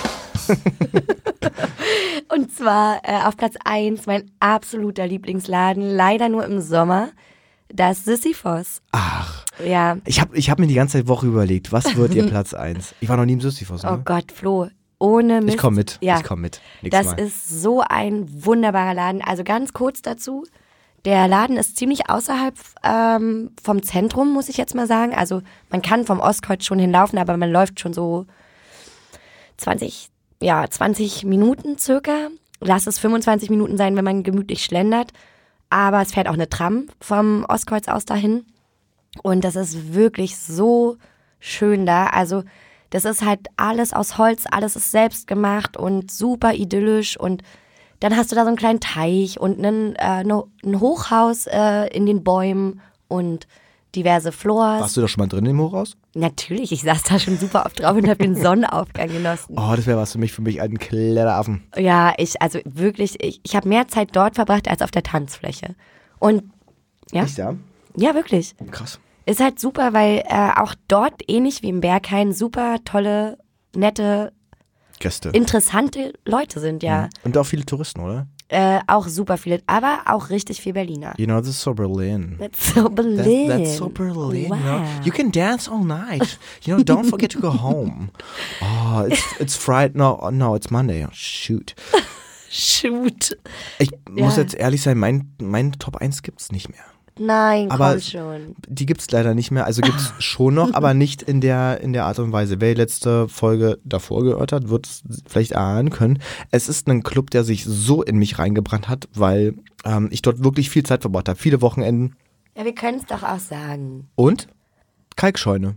Und zwar auf Platz 1 mein absoluter Lieblingsladen, leider nur im Sommer, das Sisyphos. Ach. Ja. Ich hab mir die ganze Woche überlegt, was wird ihr Platz 1? Ich war noch nie im Sisyphos. Ne? Oh Gott, Flo. Ohne Mist. Ich komme mit. Ja. Ich komme mit. Das ist so ein wunderbarer Laden. Also ganz kurz dazu. Der Laden ist ziemlich außerhalb vom Zentrum, muss ich jetzt mal sagen. Also man kann vom Ostkreuz schon hinlaufen, aber man läuft schon so 20 Minuten circa. Lass es 25 Minuten sein, wenn man gemütlich schlendert. Aber es fährt auch eine Tram vom Ostkreuz aus dahin. Und das ist wirklich so schön da. Also das ist halt alles aus Holz, alles ist selbst gemacht und super idyllisch. Und dann hast du da so einen kleinen Teich und ein Hochhaus in den Bäumen und diverse Flors. Warst du da schon mal drin im Hochhaus? Natürlich, ich saß da schon super oft drauf und habe den Sonnenaufgang genossen. Oh, das wäre was für mich alten Kletteraffen. Ja, ich habe mehr Zeit dort verbracht als auf der Tanzfläche. Und ja. Echt, ja? Ja, wirklich. Krass. Ist halt super, weil auch dort, ähnlich wie im Berghain, super tolle, nette, Gäste, interessante Leute sind, ja. Und auch viele Touristen, oder? Auch super viele, aber auch richtig viel Berliner. You know, this is so Berlin. That's so Berlin. That's so Berlin, wow. You know? You can dance all night. You know, don't forget to go home. Oh, it's Friday. No, it's Monday. Oh, shoot. Shoot. Ich muss jetzt ehrlich sein, mein Top 1 gibt's nicht mehr. Nein, aber komm schon. die gibt's leider nicht mehr. Also gibt's schon noch, aber nicht in der Art und Weise. Wer die letzte Folge davor gehört hat, wird es vielleicht erahnen können. Es ist ein Club, der sich so in mich reingebrannt hat, weil ich dort wirklich viel Zeit verbracht habe. Viele Wochenenden. Ja, wir können es doch auch sagen. Und Kalkscheune.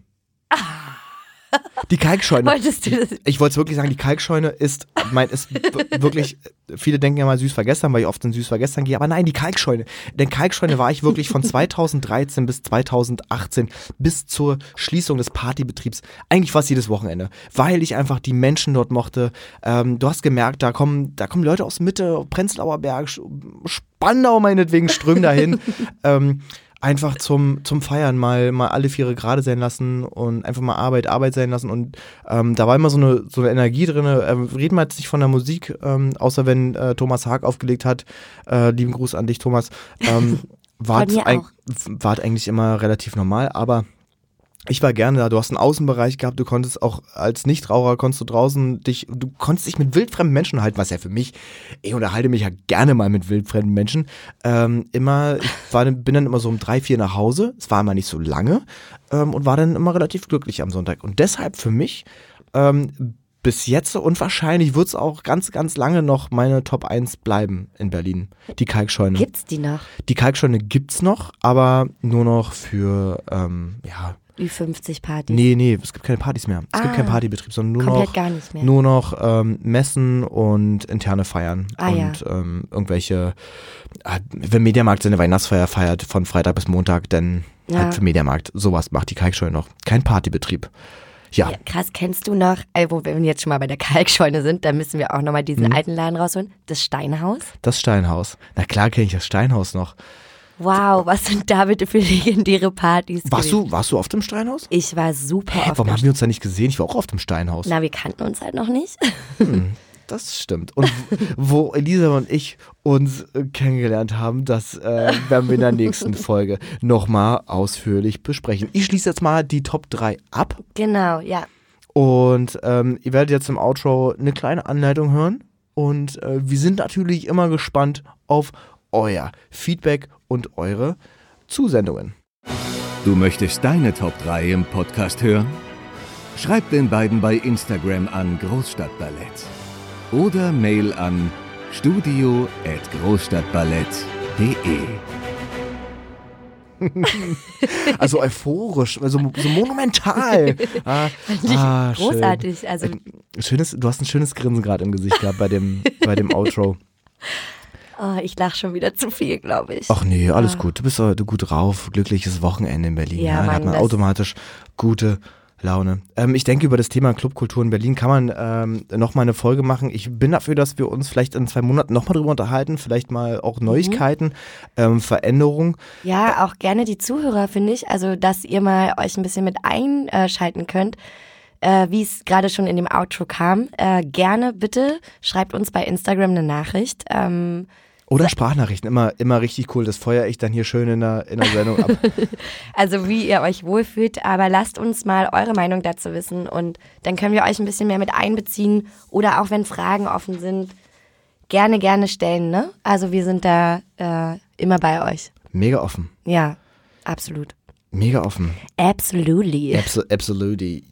Die Kalkscheune. Wolltest du das? Ich wollte es wirklich sagen, die Kalkscheune ist wirklich, viele denken ja mal Süßvergestern, weil ich oft in Süßvergestern gehe, aber nein, die Kalkscheune. Denn Kalkscheune war ich wirklich von 2013 bis 2018, bis zur Schließung des Partybetriebs, eigentlich fast jedes Wochenende, weil ich einfach die Menschen dort mochte. Du hast gemerkt, da kommen Leute aus Mitte, Prenzlauer Berg, Spandau meinetwegen, strömen dahin. Einfach zum Feiern mal alle Viere gerade sein lassen und einfach mal Arbeit sein lassen. Und da war immer so eine Energie drin. Reden wir jetzt nicht von der Musik, außer wenn Thomas Haag aufgelegt hat. Lieben Gruß an dich, Thomas. War eigentlich immer relativ normal, aber ich war gerne da. Du hast einen Außenbereich gehabt, du konntest auch als Nichtraucher du konntest dich mit wildfremden Menschen halten, was ja für mich, ich unterhalte mich ja gerne mal mit wildfremden Menschen. Bin dann immer so um 3, 4 nach Hause, es war immer nicht so lange und war dann immer relativ glücklich am Sonntag. Und deshalb für mich bis jetzt und wahrscheinlich wird es auch ganz, ganz lange noch meine Top 1 bleiben in Berlin. Die Kalkscheune. Gibt's die noch? Die Kalkscheune gibt's noch, aber nur noch für, Ü50-Partys? Nee, es gibt keine Partys mehr. Es gibt keinen Partybetrieb, sondern nur noch Messen und interne Feiern. Und ja. Irgendwelche, wenn Mediamarkt seine Weihnachtsfeier feiert von Freitag bis Montag, dann halt für Mediamarkt. Sowas macht die Kalkscheune noch. Kein Partybetrieb. Ja. Krass, kennst du noch, wenn wir jetzt schon mal bei der Kalkscheune sind, dann müssen wir auch nochmal diesen alten Laden rausholen. Das Steinhaus? Das Steinhaus. Na klar kenne ich das Steinhaus noch. Wow, was sind da bitte für legendäre Partys? Warst du auf dem Steinhaus? Ich war super oft. Warum haben wir uns da nicht gesehen? Ich war auch auf dem Steinhaus. Na, wir kannten uns halt noch nicht. Das stimmt. Und wo Elisa und ich uns kennengelernt haben, das werden wir in der nächsten Folge nochmal ausführlich besprechen. Ich schließe jetzt mal die Top 3 ab. Genau, ja. Und ihr werdet jetzt im Outro eine kleine Anleitung hören. Und wir sind natürlich immer gespannt auf euer Feedback und eure Zusendungen. Du möchtest deine Top 3 im Podcast hören? Schreib den beiden bei Instagram an Großstadtballett oder Mail an studio@großstadtballett.de. Also euphorisch, so monumental. Großartig. Schön. Also Du hast ein schönes Grinsen gerade im Gesicht gehabt bei dem Outro. Oh, ich lache schon wieder zu viel, glaube ich. Ach nee, alles gut. Du bist gut drauf. Glückliches Wochenende in Berlin. Ja, da hat man automatisch gute Laune. Ich denke, über das Thema Clubkultur in Berlin kann man nochmal eine Folge machen. Ich bin dafür, dass wir uns vielleicht in 2 Monaten nochmal drüber unterhalten. Vielleicht mal auch Neuigkeiten, Veränderungen. Ja, auch gerne die Zuhörer, finde ich. Also, dass ihr mal euch ein bisschen mit einschalten könnt. Wie es gerade schon in dem Outro kam. Gerne, bitte, schreibt uns bei Instagram eine Nachricht. Oder Sprachnachrichten, immer richtig cool. Das feuere ich dann hier schön in der Sendung ab. Also wie ihr euch wohlfühlt, aber lasst uns mal eure Meinung dazu wissen und dann können wir euch ein bisschen mehr mit einbeziehen oder auch wenn Fragen offen sind, gerne stellen, ne? Also wir sind da immer bei euch. Mega offen. Ja, absolut. Mega offen. Absolutely. Absolutely.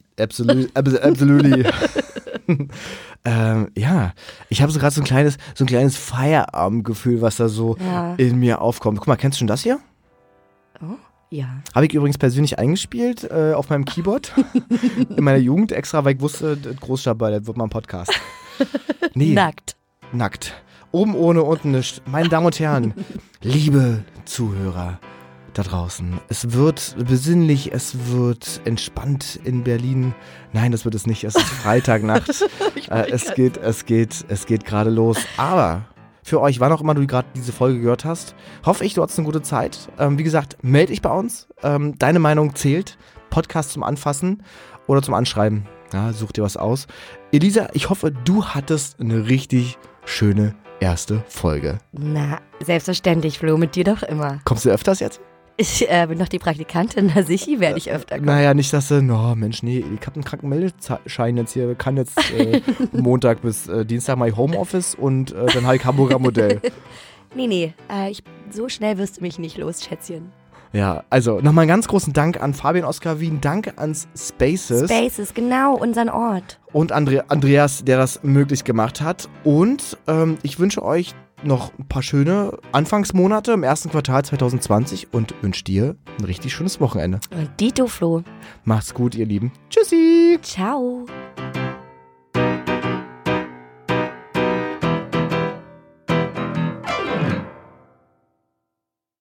Ja, ich habe so gerade so ein kleines Feierabendgefühl, was da so in mir aufkommt. Guck mal, kennst du schon das hier? Oh, ja. Habe ich übrigens persönlich eingespielt auf meinem Keyboard in meiner Jugend extra, weil ich wusste, Großstadtballett wird mal ein Podcast. Nee. Nackt. Oben ohne, unten nicht. Meine Damen und Herren, liebe Zuhörer da draußen. Es wird besinnlich, es wird entspannt in Berlin. Nein, das wird es nicht. Es ist Freitagnacht. Es geht gerade los. Aber für euch, wann auch immer du gerade diese Folge gehört hast, hoffe ich, du hattest eine gute Zeit. Wie gesagt, melde dich bei uns. Deine Meinung zählt. Podcast zum Anfassen oder zum Anschreiben. Ja, such dir was aus. Elisa, ich hoffe, du hattest eine richtig schöne erste Folge. Na, selbstverständlich, Flo, mit dir doch immer. Kommst du öfters jetzt? Ich bin doch die Praktikantin, na sicher werde ich öfter kommen. Naja, nicht, dass du, Mensch, nee, ich habe einen Krankenmeldeschein jetzt hier, kann jetzt Montag bis Dienstag mal Homeoffice und dann halt Hamburger Modell. Nee, ich So schnell wirst du mich nicht los, Schätzchen. Ja, also nochmal einen ganz großen Dank an Fabian Oskar Wien, danke ans Spaces. Spaces, genau, unseren Ort. Und Andreas, der das möglich gemacht hat. Und ich wünsche euch noch ein paar schöne Anfangsmonate im ersten Quartal 2020 und wünsche dir ein richtig schönes Wochenende. Und Dito Flo. Macht's gut, ihr Lieben. Tschüssi. Ciao.